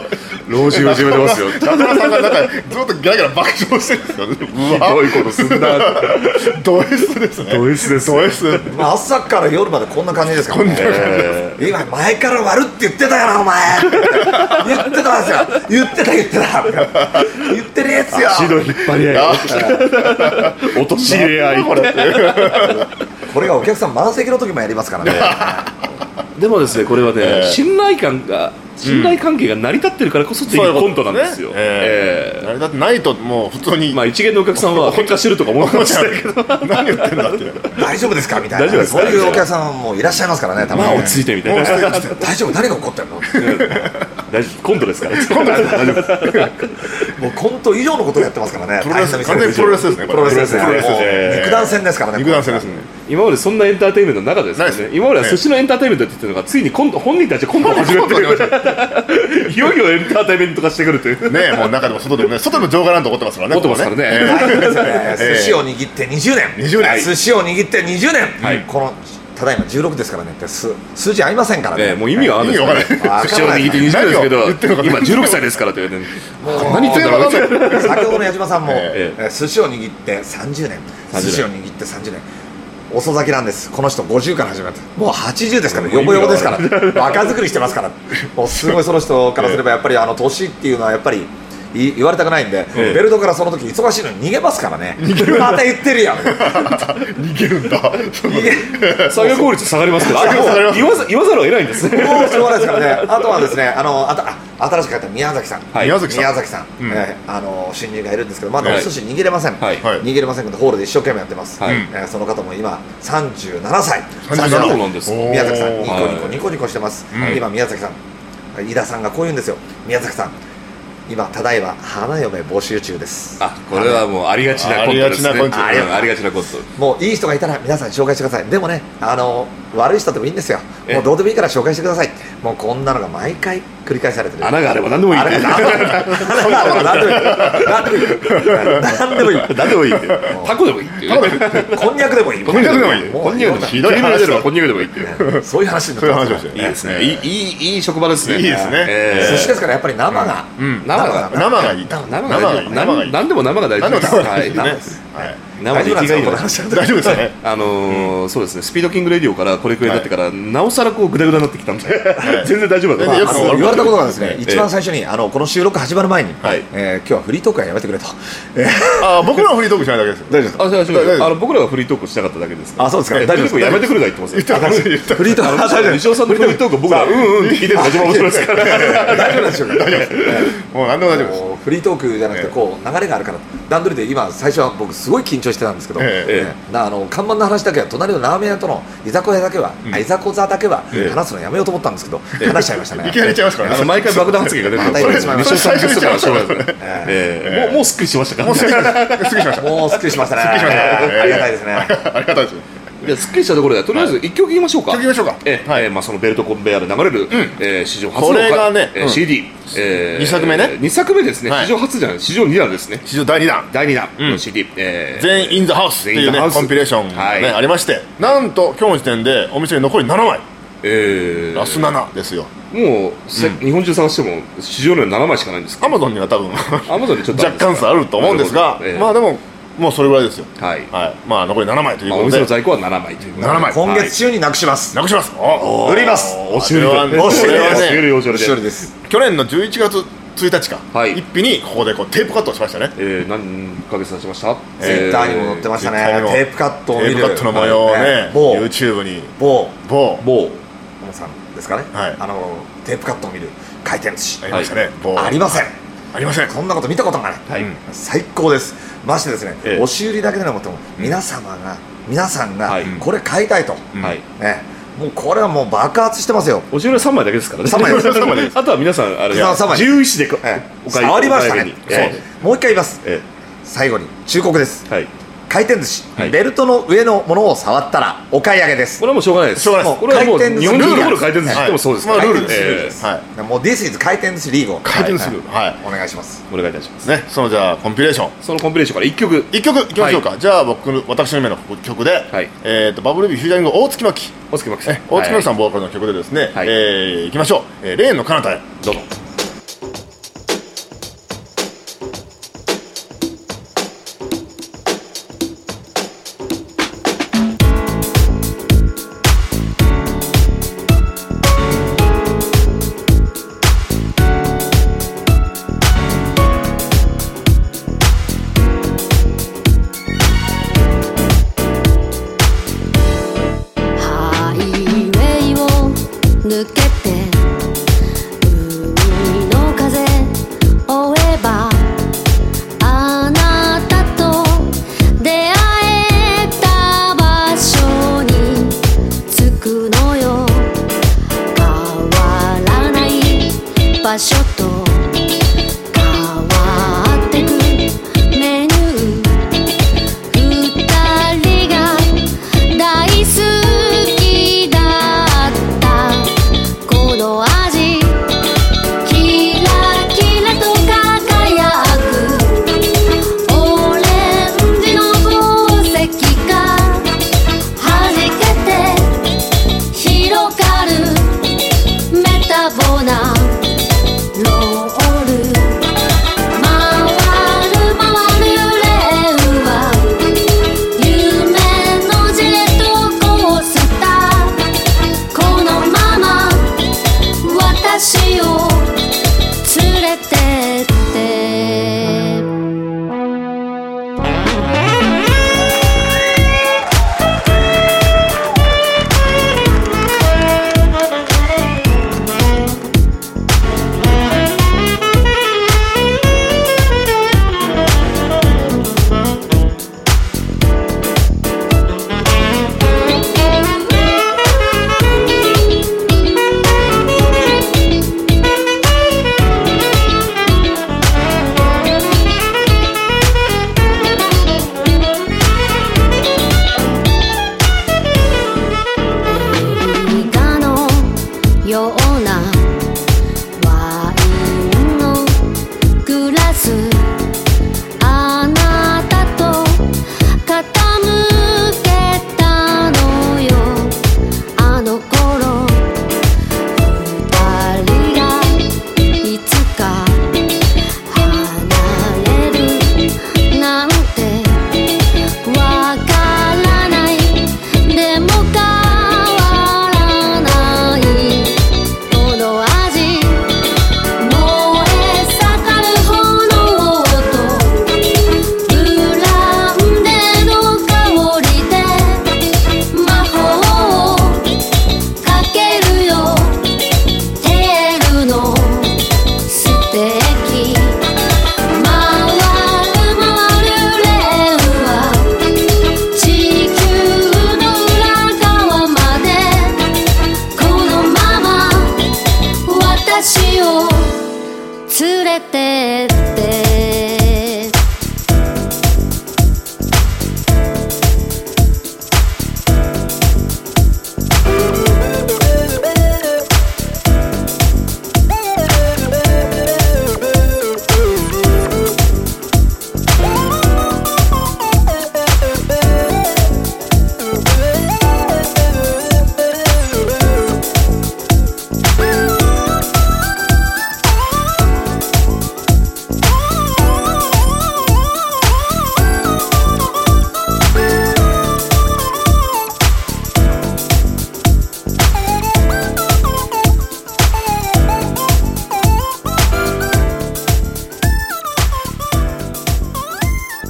老人を始めてますよ。 中村さんがなんかずっとギャラギャラ爆笑してるんですよね。 ひどいことすんな。 ド S ですね。 ド S です。 ド S。 まあ朝から夜までこんな感じですからね。えー、今前から割るって言ってたよなお前。言ってたんですよ。言ってた言ってた。言ってねえっすよ。 足の引っ張り合い。落とし入れ合い。 これがお客さん満席の時もやりますからね。 でもですね、これはね、えー、信頼感が信頼関係が成り立ってるからこそできるコントなんですよ。 えーえー、成り立ってないともう普通に、 まあ一元のお客さんは喧嘩してるとか思ってましたけど何言ってんだって大丈夫ですかみたいな、そういうお客さんもいらっしゃいますからね。たまに落ち着いてみたいな、 大丈夫、何が起こってんの大丈夫、コントですからコントです大丈夫もうコント以上のことをやってますからね。 プロレス、完全にプロレスですね。 プロレスですね。肉弾戦ですからね。 肉弾戦ですね。 今までそんなエンターテインメントの中ですからね。今までは寿司のエンターテインメントって言ってるのがついにコント、本人たちコントを始めていよいよエンターテインメント化してくるというね。もう中でも外でもね、外でも上下なんて怒ってますからね。 怒ってますからね。 寿司を握ってにじゅうねん、寿司を握ってにじゅうねん、このただいまじゅうろくですからねって数字合いませんからね。 もう意味があるんですよね。寿司を握ってにじゅうねんですけど今じゅうろくさいですからって言われて、何言ってんだろう。 先ほどの矢島さんも寿司を握ってさんじゅうねん、寿司を握ってさんじゅうねん、遅咲きなんです。この人ごじゅうから始めてもうはちじゅうですから、ヨボヨボですから若作りしてますから。もうすごいその人からすればやっぱりあの年っていうのはやっぱり言われたくないんで、ベルトからその時忙しいのに逃げますからね。また言ってるやん。 逃げるんだ。 作業効率下がりますけど、言わざるを得ないんですね。 もうしょうがないですからね。あとはですね、あのあた新しく入った宮崎さん、 宮崎さん、 宮崎さん、あの新入がいるんですけど、まだお寿司握れません。握れませんけどホールで一生懸命やってます。その方も今さんじゅうななさい。 さんじゅうななさいなんです。 宮崎さんニコニコニコニコしてます。今宮崎さん、井田さんがこう言うんですよ。宮崎さん、今ただいま花嫁募集中です。 あ、これはもうありがちなコントですね。ありがちなコント。 もういい人がいたら皆さん紹介してください。でもね、あの悪い人でもいいんですよ。もうどうでもいいから紹介してください。もうこんなのが毎回繰り返されてる。 穴があれば何でもいい。穴があれば何でもいい。何でもいい。何でもいい。 何でもいい。タコでもいい。 こんにゃくでもいい。 こんにゃくでもいい。 こんにゃくでもいい。ひどい話でもこんにゃくでもいいっていう。 そういう話になってます。 いいですね。いいいい職場ですね。 いいですね。 寿司ですからやっぱり生が生が生がいい。 生がいい。何でも生が大事です。はい。生で生きがいいの話。 大丈夫ですね。 あのそうですね。スピードキングレディオからこれくらいになってからなおさらこうグダグダになってきたんで全然大丈夫だね。 言われたことがですね、一番最初にあのこの収録始まる前に今日はフリートークはやめてくれと。 あ、僕らはフリートークしないだけです。 大丈夫ですか。あの僕らがフリートークしたかっただけです。 あ、そうですか。 大丈夫です。やめてくれが言ってますよ。 フリートーク。西尾さんのフリートーク僕らうんうんって聞いてるのが一番面白いですから。 大丈夫なんでしょうか。大丈夫です。 もう何でも大丈夫です。 フリートークじゃなくてこう流れがあるから段取りで今最初は僕すごい緊張してたんですけど、あの看板の話だけは隣のラーメン屋との居酒屋だけは、いざこざだけは話すのやめようと思ったんですけど話しちゃいましたね。 いきなりちゃいますからね。 毎回爆弾発言が出てる。西尾さんですからしょうがないですね。もうもうすっきりしましたか。 もうすっきりしました。もうすっきりしましたね。ありがたいですね。 ありがたいです。 じゃあすっきりしたところでとりあえず一曲いきましょうか。 いきましょうか。 ええ、まあそのベルトコンベヤーで流れるえ史上初のこれがねシーディーにさくめね。 にさくめですね。史上初じゃない、史上にだんですね。 史上だいにだん。 だいにだんの シーディー。 全員インザハウスっていうねコンピレーションがねありまして、なんと今日の時点でお店に残りななまい。ええ。ラスななですよ。 もう日本中探しても市場にはななまいしかないんです。 アマゾンには多分アマゾンにちょっと若干差あると思うんですが、まあでももうそれぐらいですよ。はい。はい。まあ残りななまいということで、 お店の在庫はななまいという。 ななまい。 今月中になくします。 なくします。 売ります。 おしゅりはね。 おしゅりはね。 おしゅりです。 去年のじゅういちがつついたちか。はい。一気にここでこうテープカットをしましたね。 ええ、何ヶ月経ちました？ ツイッターにも載ってましたね。テープカットを見る。 テープカットの模様をね、YouTube に。 某某某さんですかね。 はい。 あのテープカットを見る回転寿司。 ありましたね。 ありません。 ありません。 そんなこと見たことがない。はい。最高です。ましてですね、 ええ、 押し売りだけでなくても皆様が皆さんがこれ買いたいと、はいね、もうこれはもう爆発してますよ。 押し売りはさんまいだけですからね。 さんまいです。 あとは皆さんあれじゅういちでお買い触りましたね。もう一回言います。最後に忠告です。回転寿司、ベルトの上のものを触ったらお買い上げです。 これはもうしょうがないです。 しょうがないです。 これはもう日本中の回転寿司でもそうです。 ルールです。 もう This is 回転寿司リーグを回転寿司お願いします。 お願いいたしますね。そのじゃあコンピレーション、 そのコンピレーションからいっきょくいっきょくいきましょうか。じゃあ僕私の目の曲で、えっとバブルビーフューチャリング大月巻大月巻さん大月巻さんボーカルの曲でですね、いきましょう。レーンの彼方へ。 どうぞ。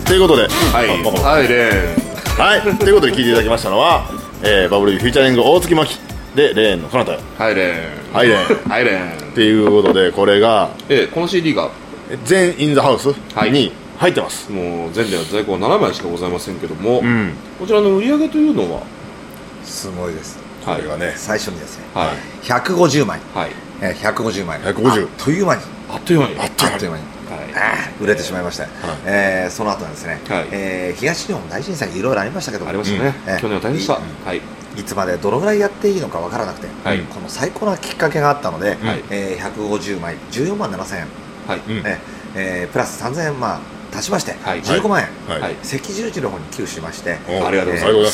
ということで、 はいはいレーンはいということで聞いていただきましたのは、えー、バブルビーフィーチャリング大月真希でレーンの彼方よはいレーンはいレーンはいレーンっていうことで、これが、 えー、この シーディー が全インザハウスに入ってます、 はい、もう全では在庫ななまいしかございませんけども、 うん、 こちらの売り上げというのはすごいです。 これがね、 最初にですね、 はい、 ひゃくごじゅうまい、 はい、 えー、ひゃくごじゅうまいひゃくごじゅうあっという間にあっという間にあっという間に、はい、売れてしまいました、はい、えー、その後はですね、はい、えー、東日本大震災いろいろありましたけども、 ありましたね、うん、去年は大変でした、うん、はい、 いつまでどのぐらいやっていいのかわからなくて、はい、この最高なきっかけがあったので、はい、えー、ひゃくごじゅうまいじゅうよんまんななせんえん、はい、ええー、プラスさんぜんえんまあ足しまして、はい、じゅうごまんえん、はいはい、赤十字の方に寄付しまして、 ありがとうございます、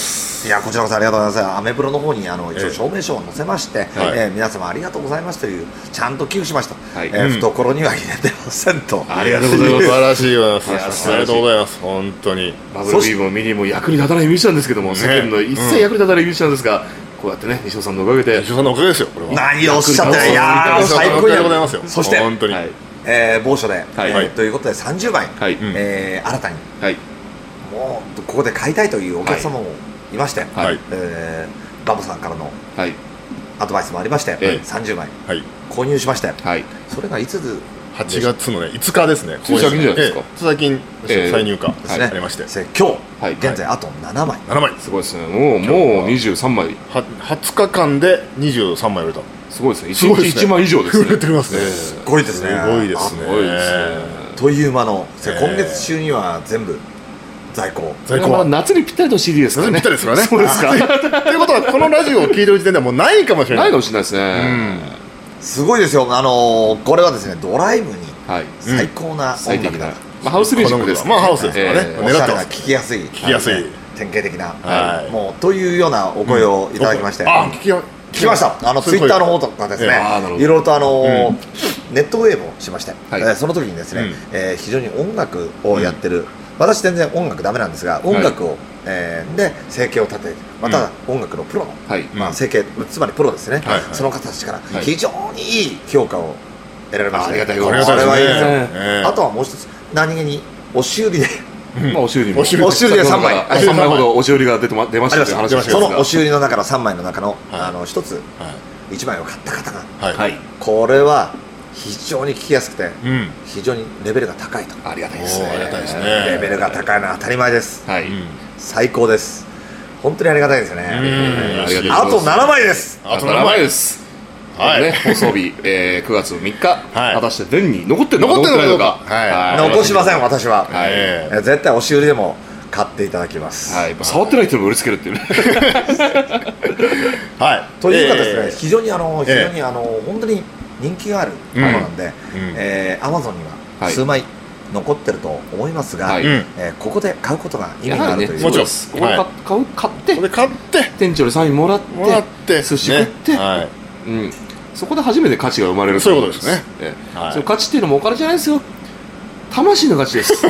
えー、いやこちらこそありがとうございます。アメブロの方にあの一応証明書を載せまして、えーえー、皆様ありがとうございますというちゃんと寄付しました、はい、えーうん、懐には入れてませんと。 ありがとうございます。 素晴らしいわ、ありがとうございます。本当にバブルビーもミニも役に立たないミュージシャンですけども、ね、世間の一切役に立たないミュージシャンですが、うん、こうやってね西尾さんのおかげで、 西尾さんのおかげですよ。これは何をおっしゃってる、いやー最高でございますよ。そして本当に、はい、 えー、某所で、はい、えー、ということでさんじゅうまい、はい、えー、新たに、はい、もうここで買いたいというお客様もいまして、はい、えー、バボさんからの、はい、アドバイスもありまして、はい、さんじゅうまい、はい、購入しまして、はい、それがいつはちがつの、ね、いつかですね。 つい最近じゃないですか。 最近再入荷ありまして、 今日、はい、現在あとななまい、 ななまい、 すごいですね。もうもうにじゅうさんまい、 ははつかかんでにじゅうさんまい売れた。 すごいですね。いちにちいちまん以上ですね。 売れてますね。 すごいですね。 すごいですね。 という間の今月中には全部在庫。 在庫は夏にぴったりの シーディー ですからね。 ぴったりですからね。 そうですか。 ということはこのラジオを聞いてる時点ではもうないかもしれない。 ないかもしれないですね。 すごいですよ。あのこれはですね、ドライブに最高な音楽だ。 まあハウスミュージックです。 まあハウスですからね。 おしゃれな聞きやすい、 聞きやすい典型的なもうというようなお声をいただきまして。 あ、聞きや。 聞きました。あのツイッターの方とかですね、いろいろとあのネットウェーブをしまして、その時にですね、非常に音楽をやってる、私全然音楽ダメなんですが、音楽をで生計を立てて、また音楽のプロのまあ生計、つまりプロですね、その方たちから非常にいい評価を得られました。 ありがたいこれはいいですよ。あとはもう一つ、何気に押し売りで。 まあ、押し売りも押し売りでさんまいさんまいほど押し売りが出てま出ましたという話です。 その押し売りの中のさんまいの中のひとついちまいを買った方が、これは非常に聞きやすくて非常にレベルが高いと。 ありがたいですね。 レベルが高いのは当たり前です。最高です。本当にありがたいですね。あとななまいです。 あとななまいです。はいね、放送日、えー、くがつみっか、はい、果たして年に残ってるのか残ってないのか、 はい、残しません私は、はい、絶対押し売りでも買っていただきます、 はい、触ってない人も売りつけるっていうねはいというかですね、えー、非常にあの非常にあの、えー、本当に人気があるものなんで、うんえー、Amazon には数枚残ってると思いますが、はいえー、ここで買うことが意味があるという、 ね、もちろんここで買う買ってここで買って店長にサインもらってもらって寿司食って、ねはいうん、そこで初めて価値が生まれる。 そういうことですね、 ええはい、その価値っていうのもお金じゃないですよ、魂の価値です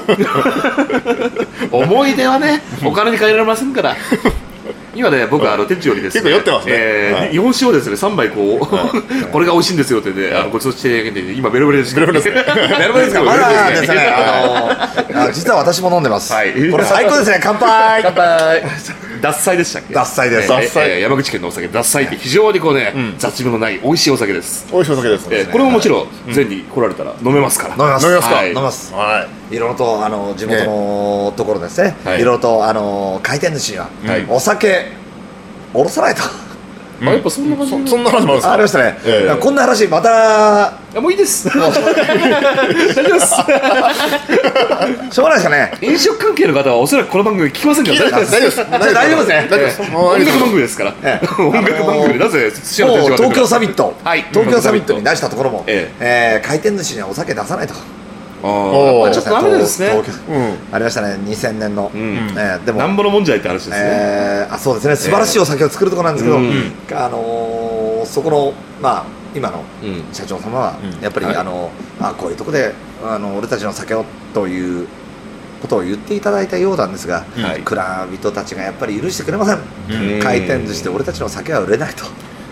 思い出はねお金に換えられませんから今ね僕はあの店長にですね結構酔ってますね、 えーはい、日本酒をですねさんばいこう、はい、これが美味しいんですよってね、はい、あのごちそうしてあげて今ベロベロですベロベロですねベロベロですかまだですねあの実は私も飲んでます、はい、これ最高ですね乾杯乾杯獺祭でしたっけ。 獺祭です、 えーえー、山口県のお酒獺祭って非常にこうね、うん、雑味のない美味しいお酒です。 美味しいお酒です、ねえー、これももちろん全に来られたら飲めますから、 うん、飲めます飲めますか、 はい、飲めます、はい、いろいろとあの地元のところですね、はい、いろいろとあの回転寿司には、はい、お酒おろさないとあやっぱそんな感じ、 そんな話もあるんですか。 ありましたね、えー、こんな話またもういいです大丈夫ですしょうがないですかね。 飲食関係の方はおそらくこの番組聞きませんから大丈夫です大丈夫です大丈夫ですね。 音楽番組ですから、ええ、音楽番組でなぜ寿司屋の店長が東京サミット、はい、東京サミットに出したところも、えええー、回転寿司にはお酒出さないと。 ああちょっとダメですね、 うん、ありましたねにせんねんの、うんえー、でもなんぼのもんじゃいって話ですね、 えー、あそうですね素晴らしいお酒を作るところなんですけど、えーあのー、そこのまあ今の社長様はやっぱり、うん、あのあこういうとこであの俺たちの酒をということを言っていただいたようなんですが、はい、蔵人たちがやっぱり許してくれません、うん、回転寿司で俺たちの酒は売れないと。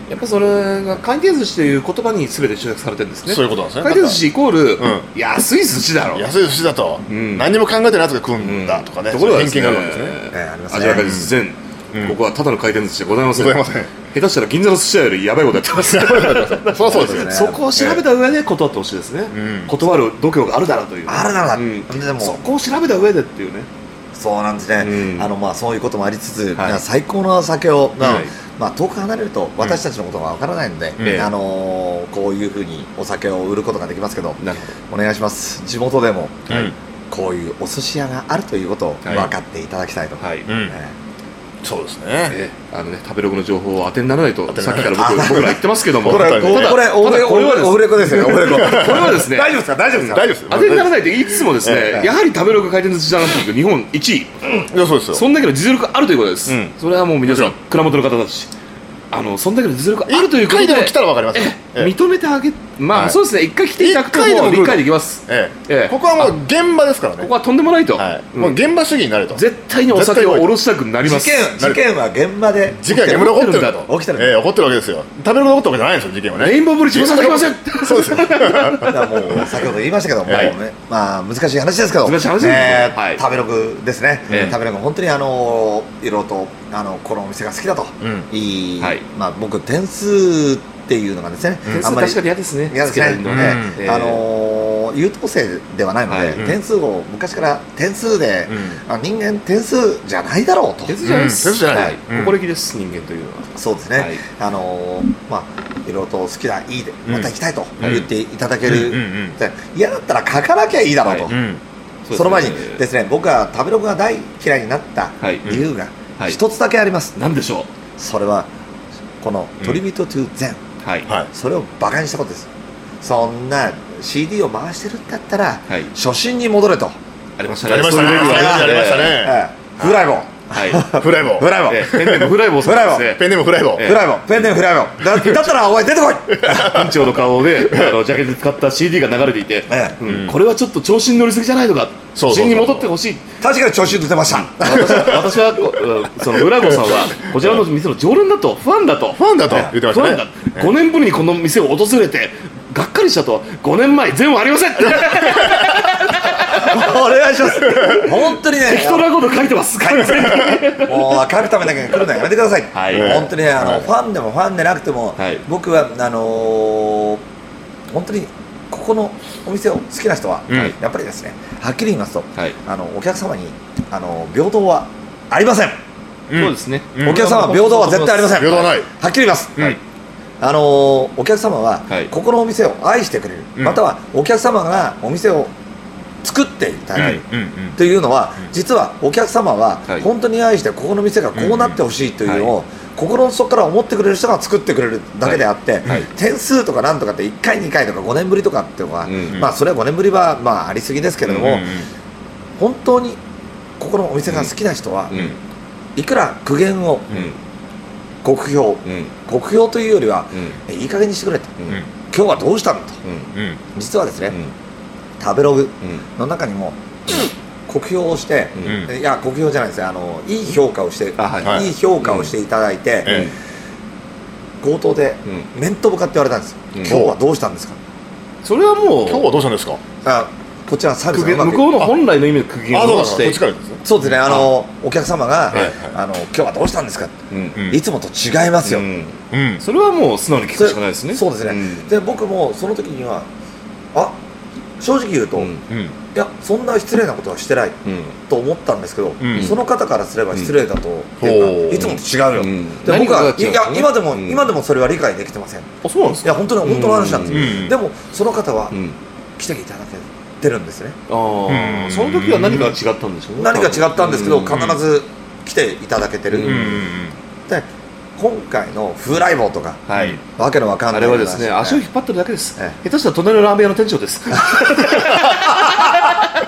やっぱそれが回転寿司という言葉に全て集約されてるんですね。 そういうことなんですね。 回転寿司イコール、うん、安い寿司だろ、 安い寿司だと、うん、何にも考えてないやつが食うんだとかね、うん、そういう偏見があるわけですね。 味わいです全、うん、ここはただの回転寿司でございません。ございません。下手したら銀座の寿司屋よりやばいことやってます。そうそうですね。そこを調べた上で断ってほしいですね、うん、断る度胸があるだろうという、 あるだろう、うん、 でもそこを調べた上でっていうね。 そうなんですね、うん、あのまあそういうこともありつつ、はい、最高の酒を、はい、まあ、遠く離れると私たちのことがわからないので、うん、あのー、こういうふうにお酒を売ることができますけど、お願いします。地元でも、はい、こういうお寿司屋があるということを分かっていただきたいと、はいはい、うん、えー、そうですね、 えー、あのね、食べログの情報を当てにならないとさっきから 僕, 僕ら言ってますけども、 これこれこれオフレコですよ。オフレコ。これはですね、 大丈夫ですか、大丈夫ですか、大丈夫です。 当てにならないと言いつつもですね、えー、やはり食べログ回転寿司ランキング日本いちい、 うん、いやそうですよ。 そんだけの実力あるということです、うん、それはもう皆さん蔵元の方たち、あのそんだけの実力あるということで、いっかいでも来たら分かります、ええ、認めてあげ、まあ、はい、そうですね、いっかい来ていただくともう理解できます、 ええええ、ここはもう現場ですからね。 ここはとんでもないと、 はい、うん、もう現場主義になると、 絶対にお酒を下ろしたくなります。 事件、事件は現場で事件は現場で起こってるんだと、 起きてる、 ええ、起こってるわけですよ。食べログで起こったわけじゃないんですよ、事件はね。 レインボーブリッジもさせません。 そうですよ。だからもう先ほど言いましたけども、はい、まあ難しい話ですけど、 難しい話です、 えーはい、食べログですね、えー、食べログ本当にあのいろいろとあのこのお店が好きだと、うん、いい、はい、まあ僕点数っていうのがですね、 点数確かに嫌ですね。 嫌ですね。ので、うん、あのー、優等生ではないので、はい、点数を昔から点数で、うん、あ人間点数じゃないだろうと。 点数じゃないです。点数じゃない。心意気です、人間というのは。 そうですね。はい、あのー、まあいろいろと好きだ、いいで、また行きたいと言っていただける。嫌だったら書かなきゃいいだろうと。はい、うん、その前にですね、僕は食べログが大嫌いになった理由が一つだけあります。 何でしょう。 それはこのトリビュートトゥゼン。はい、それをバカにしたことです。そんな シーディー を回してるんだったら、はい、初心に戻れと。 ありましたね。 ありましたね。ありましたね。 フライボー。 はい。フライボー。 フライボー。 ペンネームフライボーさんですね。 ペンネームフライボー。 フライボー。ペンネームフライボー。だったらお前出てこい。 店長の顔であのジャケット使った シーディー が流れていて、これはちょっと調子に乗りすぎじゃないのか。初心に戻ってほしい。 確かに調子に乗ってました。 私はそのフライボーさんはこちらの店の常連だと、ファンだと、 ファンだと言ってましたね。 ごねんぶりにこの店を訪れてがっかりしたと。ごねんまえ全部ありません。 お願いします。本当にね、 適当なこと書いてます。 もう書くためだけに来るのやめてください。はい、本当にね、あの、はい、ファンでもファンでなくても、はい、僕はあのー、本当にここのお店を好きな人は、うん、やっぱりですね、はっきり言いますと、はい、あのお客様にあの平等はありません。 うん、そうですね。 お客様は平等は絶対ありません。 平等ない。 はっきり言います。はい、あのー、お客様は、はい、ここのお店を愛してくれる、うん、またはお客様がお店を作っていただくというのは、実はお客様は本当に愛してここの店がこうなってほしいというのを心の底から思ってくれる人が作ってくれるだけであって、点数とかなんとかっていっかいにかいとかごねんぶりとかっていうのは、まあそれはごねんぶりはまあありすぎですけれども、本当にここのお店が好きな人はいくら苦言を酷評酷評というよりはいい加減にしてくれと、今日はどうしたのと、実はですね、食べログの中にも酷評をして、うん、いや酷評じゃないですね、あのいい評価をして、はい、いい評価をしていただいて、うん、強盗で、うん、面と向かって言われたんですよ、うん、今日はどうしたんですか。 それはもう今日はどうしたんですか。 あ、こちらサービスが向こうの本来の意味の苦言をして、 そうですね、あのお客様が、はいはい、あの今日はどうしたんですか、うん、いつもと違いますよ、うんうん、それはもう素直に聞くしかないですね。 そうですね、うん、で僕もその時にはあ正直言うと、うん、いやそんな失礼なことはしてない、うん、と思ったんですけど、うん、その方からすれば失礼だと、うん、いつもと違うよ、うん、で僕はいや今でも、うん、今でもそれは理解できてません。 あ、そうなんですか。 いや本当に本当の話なんですよ、うん、でもその方は、うん、来ていただけてるんですね。 あ、うん、その時は何か違ったんでしょうね。 何か違ったんですけど、うん、必ず来ていただけてる、うん、で今回の風来坊とか、はい、わけのわかんないあれはですね、足を引っ張ってるだけです、ええ、下手したら隣のラーメン屋の店長です。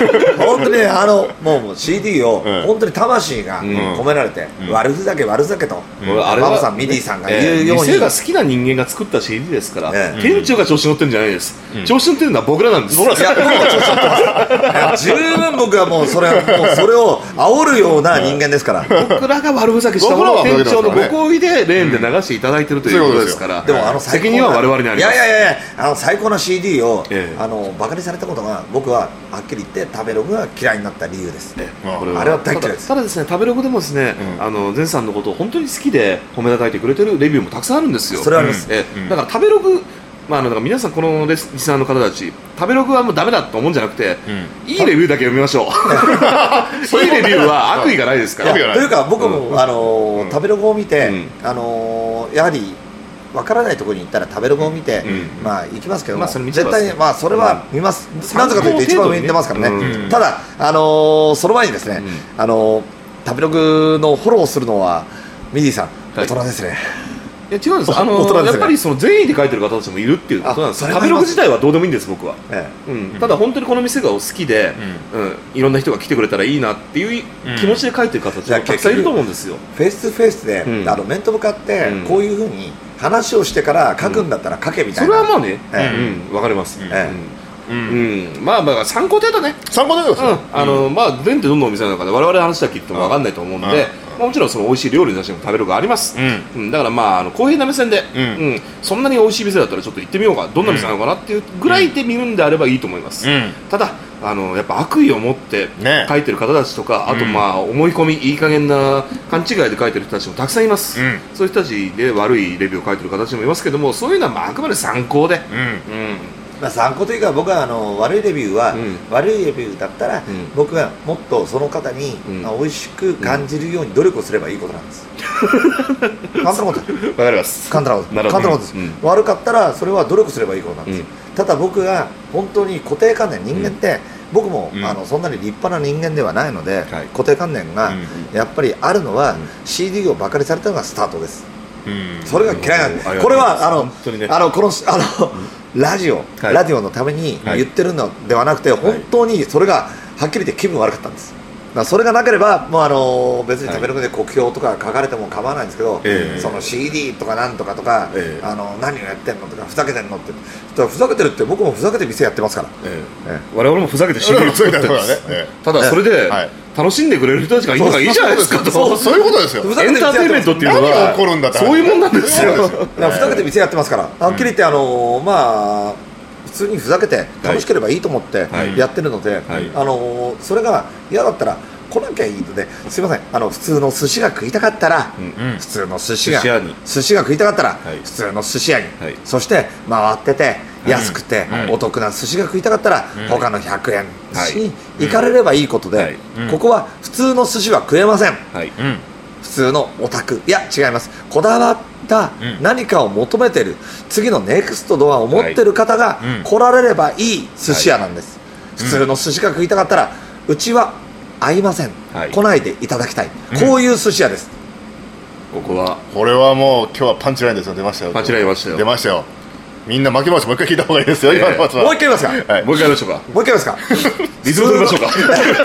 本当にね、あのもうもう シーディー を本当に魂が込められて、悪ふざけ悪ふざけとママさんミディさんが言うように、 店が好きな人間が作った シーディー ですから、店長が調子乗ってるんじゃないです。調子乗ってるのは僕らなんです。僕らいや僕は調子乗ってます十分僕はもうそれもうそれを煽るような人間ですから、 僕らが悪ふざけしたものを店長のご好意でレーンで流していただいてるということですから、 でもあの責任は我々にあります。 いやいやいや、あの最高な シーディー をあのバカにされたことが僕ははっきり言って食べログが嫌いになった理由です。あれは大嫌いです。 ただですね、食べログでもですね、あの前さんのことを本当に好きで褒めたたいてくれてるレビューもたくさんあるんですよ。 それはあります。 だから食べログ、まあ、あの皆さんこのリスナーの方たち食べログはもうダメだと思うんじゃなくて、うん、いいレビューだけ読みましょういいレビューは悪意がないですから。というか僕も、うん、あの食べログを見て、うん、あのやはりわからないところに行ったら食べログを見て、うん、まあ行きますけども、まあ、絶対にまあそれは見ます、うん、なぜかというと一番上に行ってますからね、うん、ただ、あのー、その前にですね、うん、あのー、食べログのフォローするのはミディさん、大人ですね。はい、 いや違うんです、あのーね、やっぱりその善意で書いてる方たちもいるっていうことなんです。食べログ自体はどうでもいいんです僕は、ええ、うん、ただ本当にこの店が好きで、うんうん、いろんな人が来てくれたらいいなっていう気持ちで書いてる方たちがたくさんいると思うんですよ。 フェイス2フェイスで、うん、あの面と向かってこういうふうに話をしてから書くんだったら書けみたいな、 うん、それはまあね、ええ、うん、分かります、ええ、うんうん、まあまあ参考程度ね、 参考程度ですよ、うん、 あのまあ全ってどんどんお店の中で我々の話だけ言っても分かんないと思うので、まあ、もちろんその美味しい料理の写真も食べるがあります、うんうん、だからまああの公平な目線で、うんうん、そんなに美味しい店だったらちょっと行ってみようか、どんな店なのかなっていうぐらいで見るんであればいいと思います、うん、ただあのやっぱ悪意を持って書いてる方たちとか、ね、あとまあ思い込みいい加減な勘違いで書いてる人たちもたくさんいます、うん、そういう人たちで悪いレビューを書いてる方たちもいますけども、そういうのはまああくまで参考で、うんうん、 まあ、参考というか僕はあの悪いレビューは、うん、悪いレビューだったら、うん、僕がもっとその方に、うん、美味しく感じるように努力をすればいいことなんです、うん、簡単なことわかります。 簡単なこと簡単なことです、うん、悪かったらそれは努力すればいいことなんです、うん、ただ僕が本当に固定観念、人間って、うん、僕も、うん、あのそんなに立派な人間ではないので、はい、固定観念がやっぱりあるのは、うん、シーディー をバカにされたのがスタートです、うん、それが嫌いなんです、うん、これはあの、ね、あのこのあの、うん、ラジオ、はい、ラジオのために言ってるのではなくて、はい、本当にそれがはっきり言って気分悪かったんです。だからそれがなければもうあの別に食べログで国評とか書かれても構わないんですけど、はい、その シーディー とかなんとかとか、えー、あの何をやってんのとかふざけてんのってふざけてるって僕もふざけて店やってますから、えーえー、我々もふざけて シーディー 作ってるんです、えー、ただそれで、はい、楽しんでくれる人たちがいいのがいいじゃないですかと。 そう、そういうことですよ。 エンターテインメントっていうのは何が起こるんだってそういうもんなんですよ。 ふざけて店やってますから、はっきり言ってあのまあ普通にふざけて楽しければいいと思ってやってるので、はいはい、あのそれが嫌だったら来なきゃいいので、すいません、あの普通の寿司が食いたかったら、うん、普通の寿司が寿司が食いたかったら、はい、普通の寿司屋に、はい、そして回ってて安くてお得な寿司が食いたかったら、うん、他のひゃくえん寿司に行かれればいいことで、はいうん、ここは普通の寿司は食えません、はいうん、普通のお宅、いや違います、こだわった何かを求めてる、次のネクストドアを持ってる方が来られればいい寿司屋なんです、はい、普通の寿司が食いたかったらうちは合いません、はい、来ないでいただきたい、うん、こういう寿司屋です。 ここはこれはもう今日はパンチラインですよ。出ましたよ。 パンチライン出ましたよ。 出ましたよ。みんな負けますもう一回聞いた方がいいですよ、えー、今のもう一回言いますか、 はい、もう一回やりましょうかもう一回言いますかリズム取りましょうか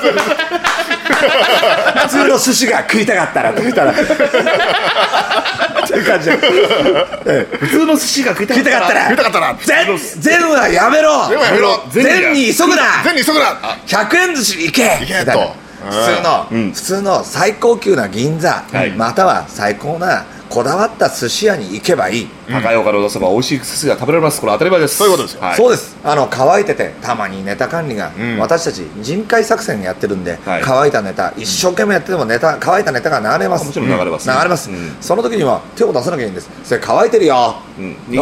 普通の寿司が食いたかったらって言ったらっていう感じで、 ええ、普通の寿司が食いたかったら食いたかったら全はやめろ全に急ぐな全に急ぐなひゃくえん寿司行け行けと普通の、うん、普通の最高級な銀座、はい、または最高なこだわった寿司屋に行けばいい、 うん、高いお金を出せば美味しい寿司が食べられます。これ当たり前です。 そういうことですよ、 はい、そうです。あの乾いててたまにネタ管理が、うん、私たち人海作戦やってるんで、はい、乾いたネタ一生懸命やっててもネタ乾いたネタが流れます。 もちろん流れます、 ね、流れます、うん、その時には手を出さなきゃいいんです。それ乾いてるよ、うん、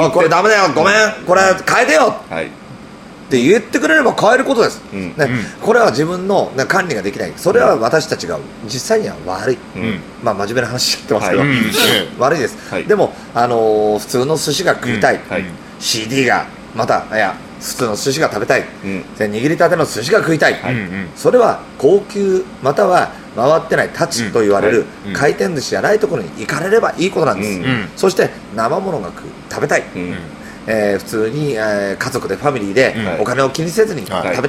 これダメだよごめんこれ変えてよ、はいって言ってくれれば変えることです、うんねうん、これは自分の、ね、管理ができない。それは私たちが実際には悪い、うん、まあ真面目な話しちゃってますけど、はい、悪いです、はい、でも、あのー、普通の寿司が食いたい、うんはい、シーディー がまたいや普通の寿司が食べたい、うん、握りたての寿司が食いたい、はい、それは高級または回ってないタチと言われる回転寿司じゃないところに行かれればいいことなんです、うん、そして生ものが食べたい、うんえー、普通に、えー、家族でファミリーでお金を気にせずに食べたい、はい、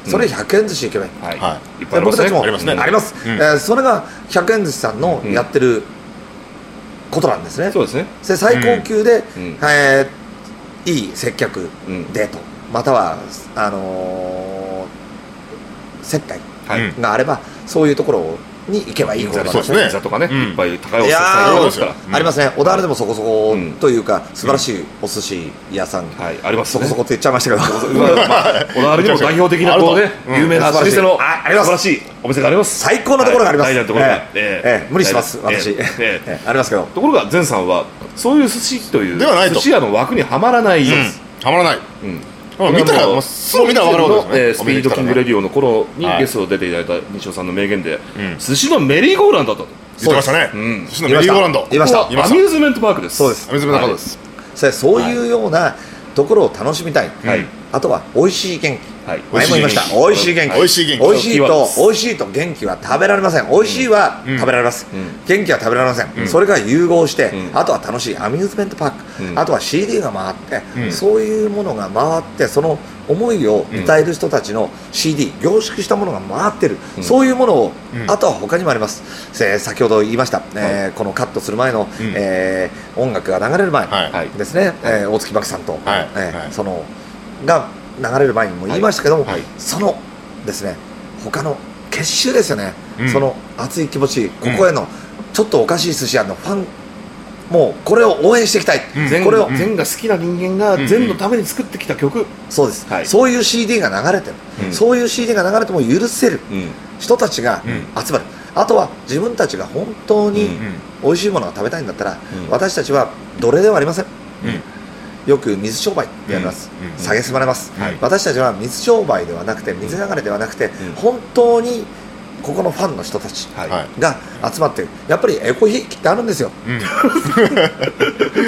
それひゃくえん寿司行けばいい、 はいはい、いっぱいありますね。僕たちもありますね。あります、 うん、 えー、それがひゃくえん寿司さんのやってることなんですね。 そうですね。 で最高級で、うん、えー、いい接客デート、うん、またはあのー、接待があれば、はい、そういうところに行けばいいことなんですね。 銀座とかね、うん、いっぱい高いお寿司屋さんですから、うん、ありますね。小田原でもそこそこというか、うん、素晴らしいお寿司屋さん、うん、 はい、あります、 ね、そこそこって言っちゃいましたけど、 まあ、小田原にも代表的なこうね、有名な老舗の素晴らしいお店があります。 最高なところがあります。 大事なところが、 ええええ、無理します私、ええええ、ありますけど。 ところが前さんはそういう寿司という寿司屋の枠にはまらないようです。 はまらない。うん。見たらもうそう見たら分かるわけですね。 スピードキングレディオの頃にゲストで出ていただいた西尾さんの名言で、寿司のメリーゴーランドだと言ってましたね。寿司のメリーゴーランド言いました。 アミューズメントパークです。 そうです。 アミューズメントパークです。 そういうようなところを楽しみたい。あとは美味しい元気。前も言いました。美味しい元気。 美味しい元気。 美味しいと美味しいと元気は食べられません。美味しいは食べられます。元気は食べられません。それが融合して、あとは楽しいアミューズメントパーク、あとは シーディー が回って、そういうものが回って、その思いを歌える人たちの シーディー 凝縮したものが回ってる、そういうものを、あとは他にもあります。先ほど言いました、このカットする前の音楽が流れる前ですね、大月真紀さんとそのが流れる前にも言いましたけども、そのですね他の結集ですよね、その熱い気持ち、ここへのちょっとおかしい寿司屋のファン、もうこれを応援していきたい、 うん、これを禅が好きな人間が禅のために作ってきた曲、 そうです、はい、そういう シーディー が流れてる、うん、そういう シーディー が流れても許せる人たちが集まる、あとは自分たちが本当に美味しいものが食べたいんだったら、うん、私たちは奴隷ではありません、うん、よく水商売ってやります、うん、蔑まれます、はい、私たちは水商売ではなくて水流れではなくて、うん、本当にここのファンの人たちが集まって、やっぱりエコひいきってあるんですよ、うん、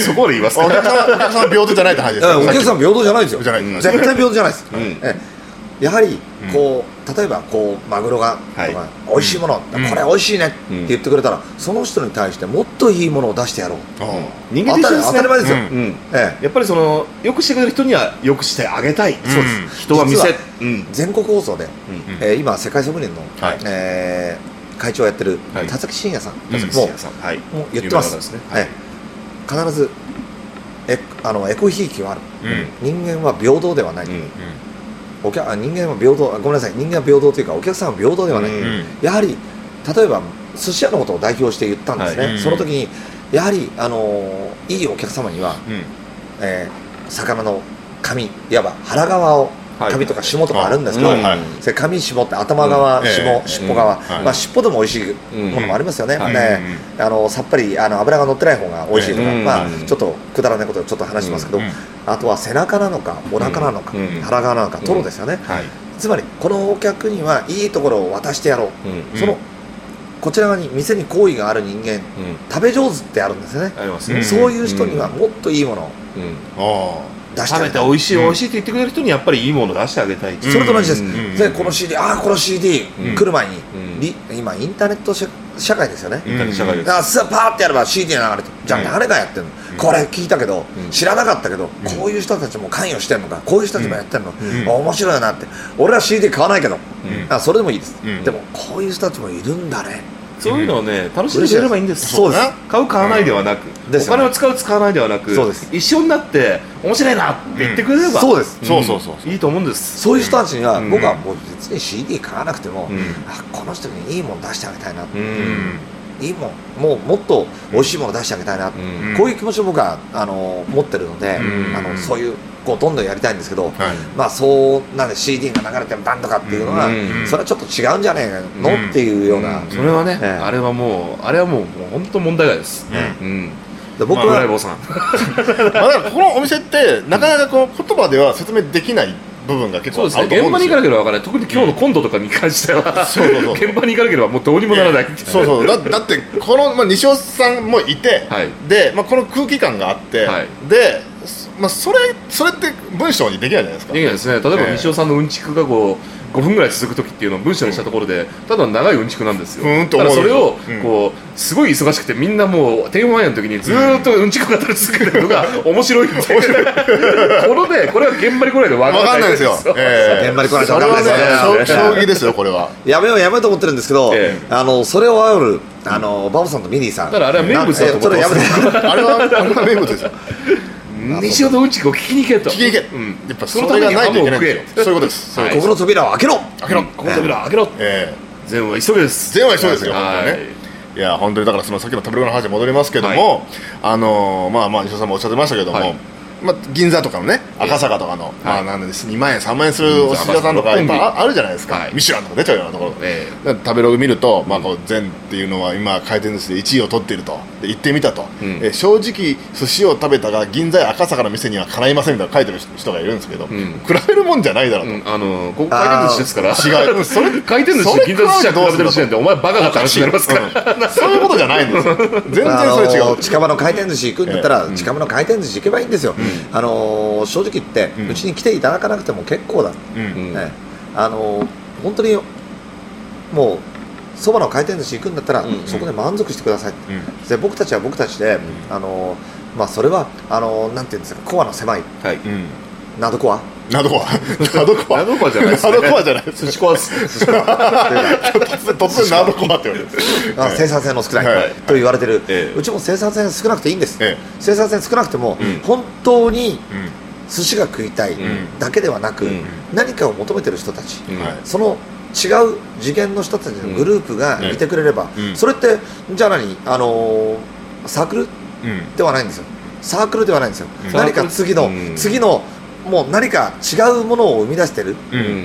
そこで言いますか。 お客さん、お客さん平等じゃないって話ですか。 お客さん平等じゃないですよ、 じゃない、 絶対平等じゃないです、うん、えやはりこう例えばこうマグロがとか、はい、美味しいもの、うん、これ美味しいねって言ってくれたら、その人に対してもっといいものを出してやろう、うん、 人間と一緒ですね、 当たり前ですよ、うんうんええ、やっぱりそのよくしてくれる人にはよくしてあげたい、うん、そうです、人は見せ、 うん、全国放送で、うんえー、今世界ソムリエの、はいえー、会長をやってる田崎真也さんも、はい、もう言ってます、ねはい、必ずえあのエコひいきはある、うん、人間は平等ではない、うんうんお客人間は平等、ごめんなさい、人間は平等というかお客さんは平等ではない、うん、やはり例えば寿司屋のことを代表して言ったんですね、はい、その時にやはり、あのー、いいお客様には、うんえー、魚の髪、いわば腹側を髪とか霜とかあるんですけど、はいはい、それ髪霜って頭側、うん、霜、えー、尻尾側、うんはいまあ、尻尾でも美味しいものもありますよね、うんはいねうん、あのさっぱりあの脂が乗ってない方が美味しいとか、うんまあ、ちょっとくだらないことをちょっと話しますけど、うん、あとは背中なのかお腹なのか、うん、腹側なのかトロですよね、うんはい、つまりこのお客にはいいところを渡してやろう、うん、そのこちら側に店に好意がある人間、うん、食べ上手ってあるんですよね、ねそういう人にはもっといいものを、うん出して食べて美味しい、うん、美味しいって言ってくれる人にやっぱりいいものを出してあげたい、うん、 それと同じです、うん、でこの シーディー ああこの シーディー 来る前に、うん、今インターネット社会ですよね、インターネット社会です、あスーパーってやれば シーディー 流れてじゃあ誰がやってるの、うん、これ聞いたけど、うん、知らなかったけど、うん、こういう人たちも関与してるのかこういう人たちもやってるの、うん、面白いなって、俺は シーディー 買わないけど、うん、あそれでもいいです、うん、でもこういう人たちもいるんだね、 そういうのをね、楽しんでくれればいいんです。 そうです。 買う買わないではなく、うん、お金を使う使わないではなく、 そうです。 一緒になって面白いなって言ってくれれば、 そうです。 そうそうそう、いいと思うんです。 そういう人たちには、僕はもう別に シーディー 買わなくても、あこの人にいいもの出してあげたいな、いいもん、もうもっと美味しいもの出してあげたいな、こういう気持ちを僕はあの持ってるので、あのそういうこうどんどんやりたいんですけど、まあそうなんで シーディー が流れてるバンとかっていうのは、それはちょっと違うんじゃねえのっていうような、 それはね、あれはもうあれはもう本当問題外です。 僕は村井坊さん、 このお店ってなかなかこう言葉では説明できない部分が結構あると思うんですよ。 現場に行かなければ分からない。特に今日のコントとかに関しては、そうそうそう現場に行かなければもうどうにもならない。 そうそう だ, だってこの、まあ、西尾さんもいて、はい、で、まあ、この空気感があって、はい、で、まあ、それそれって文章にできないじゃないですか。 できないですね。例えば西尾さんのうんちくがこうごふんぐらい続く時っていうのを文章にしたところで、ただ長いうんちくなんですよ。 うん、 だからそれをこうすごい忙しくてみんなもうテーマワインの時にずーっとうんちく語り続けてるのが面白いんでこのねこれは現場に来ないと分かんないですよ。 現場に来ないと分かんないですよ。将棋ですよこれは。 やめようやめようと思ってるんですけど、あのそれを煽るあのバボさんとミニーさん。 だからあれは名物だと思ってます。 あれはあれは名物ですよ。 西尾のうんちくを聞きに行けと。 聞きに行け。うん。やっぱそれがないといけないんですよ。そういうことです。 ここの扉を開けろ。 開けろ。ここの扉を開けろ。ええ。善は急げです。 善は急げですよ。いや本当にだからそのさっきの食べ物の話に戻りますけども、あのまあまあ西尾さんもおっしゃってましたけども。まあ、銀座とかのね赤坂とかの、まあ、なんですにまんえんさんまんえんするお寿司屋さんとかいっぱいあるじゃないですか、ミシュランとか出ちゃうようなところ、えー、食べログ見ると、まあ、こう禅っていうのは今回転寿司でいちいを取っているとで行ってみたと、うん、え正直寿司を食べたが銀座や赤坂の店にはかないませんみたいな書いてる人がいるんですけど、うん、比べるもんじゃないだろうと、うん、 あのここ回転寿司ですから違うそれ回転寿司銀座寿司屋と比べてる時点でお前バカだって話になりますから、 うん、そういうことじゃないんですよ全然それ違う。 近場の回転寿司行くんだったら、えー、近場の回転寿司行けばいいんですよ、うん、あの正直言ってうち、ん、に来ていただかなくても結構だ、うんね、あの本当にもうそばの回転寿司行くんだったら、うん、そこで満足してください、うん、で僕たちは僕たちで、うん、あのまあ、それはあのなんていうんですかコアの狭い、はいうん、ナドコアナドコアナドコアナドコアじゃないですね。 ナドコアじゃないです。 寿司コアです。 突然ナドコアって言われる。 生産性の少ない、はい、と言われてる、はい、うちも生産性少なくていいんです、ええ、生産性少なくても、うん、本当に寿司が食いたいだけではなく、うん、何かを求めてる人たち、うん、その違う次元の人たちのグループがいてくれれば、うん、それってじゃあ何、あのー、サークル、うん、ではないんですよ。サークルではないんですよ、うん、何か次の、うん、次のもう何か違うものを生み出してる、うんうんうんうん、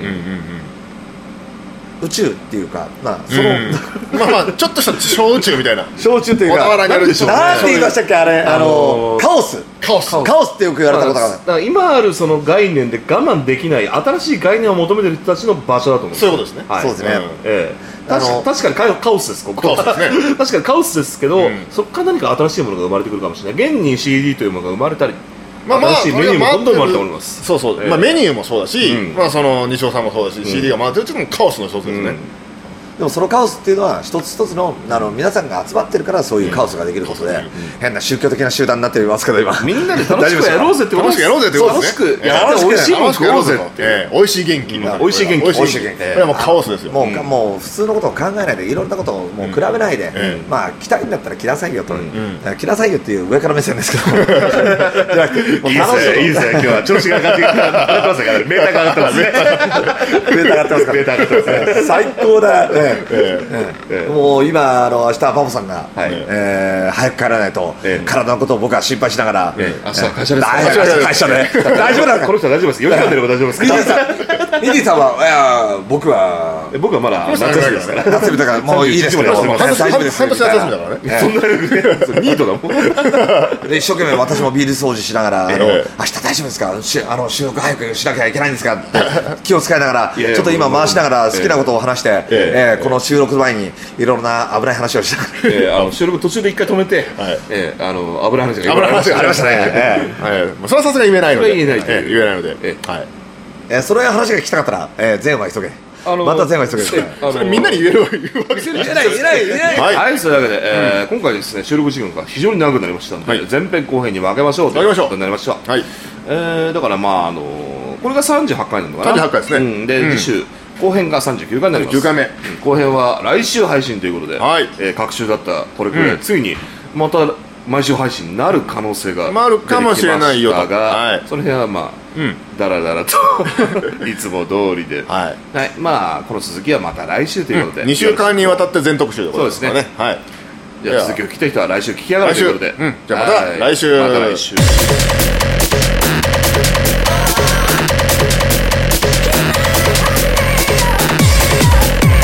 宇宙っていうか、まあその、うん、 まあまあちょっとした小宇宙みたいな小宇宙というか何でしょうね。 なんて言いましたっけあれ、あのー、カオスカオスカオスってよく言われたことがある。だから今あるその概念で我慢できない新しい概念を求めてる人たちの場所だと思う。 そういうことですね、 はい、そうですね、うんええ確か, 確かにカオスですここは、ね、確かにカオスですけど、うん、そこから何か新しいものが生まれてくるかもしれない。現に シーディー というものが生まれたり、まあまあ、新しいメニューもどんどん生まれております。 そうそう、えーまあ、メニューもそうだし、うんまあ、その西尾さんもそうだし、うん、シーディー が回ってるっていうのもカオスの一つですね、うんでもそのカオスっていうのは一つ一つ の, あの皆さんが集まってるからそういうカオスができることで、うん、変な宗教的な集団になっていますけど今みんなで楽しくやろうぜってことです。 楽しくやろうぜってことですね。楽しくやって美味しいもの食おうぜって、 えー、美味しい元気、 うん、美味しい元気、 美味しい元気、これはもうカオスですよ。 もう、うん、もう普通のことを考えないでいろんなことをもう比べないで、うん、まあ来たいんだったら来なさいよと、うん、来なさいよっていう上から目線ですけどじゃなくてもう楽しいいいですね。今日は調子が上がってきてますからメーターが上がってますね。 メーター上がってますからメーター上がってますね。 最高だね。もう今あの明日パパさんが、はいえー、早く帰らないと、えー、体のことを僕は心配しながら、 えー、明日は会社ですか。 会社で大丈夫なんかこの人は大丈夫です。よじかん出れば大丈夫ですか。 ミディさんミディさんはいや僕は僕はまだ夏休みですから夏休みだからもういいですけど大丈夫です半年夏休みだからね。 そんなニートだもん。 で一生懸命私もビール掃除しながらあの明日大丈夫ですかしあの収録早くしなきゃいけないんですかって気を使いながらちょっと今回しながら好きなことを話してえこの収録前にいろんな危ない話をした、 えー、あの収録途中で一回止めて、はいえー、あの危ない話が危ない話がありましたね、えーはい、それはさすがに言えないので言えない、 えー、言えないので、えーはいえー、その話が聞きたかったら、えー、全話急げあのー、また全話急げそれ、あのー、それみんなに言えるわけ言えない言えない言えない言えないはい、はい、それだけで、えーうん、今回ですね収録時間が非常に長くなりましたので、はい、前編後編に分けましょうということになりました、はいえー、だからまああのー、これがさんじゅうはちかいなのかなさんじゅうはちかいですね、 うん、で、うん、次週後編がさんじゅうきゅうかいになります。 きゅうかいめ、うん、 後編は来週配信ということで、はいえー、隔週だったこれくらい、うん、ついにまた毎週配信になる可能性が出てきましたが、まあ、あるかもしれないよと、はい、その辺はまあ、うん、だらだらといつも通りで、はいはい、まあこの続きはまた来週ということで、うん、 にしゅうかんにわたって全特集でございますね。そうですね、はい、 じゃあ続きを聞きたい人は来週聞きやがるということで、 うん、じゃあまた来週、 また来週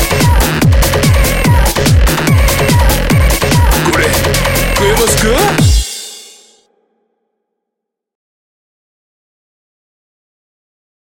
食えますか？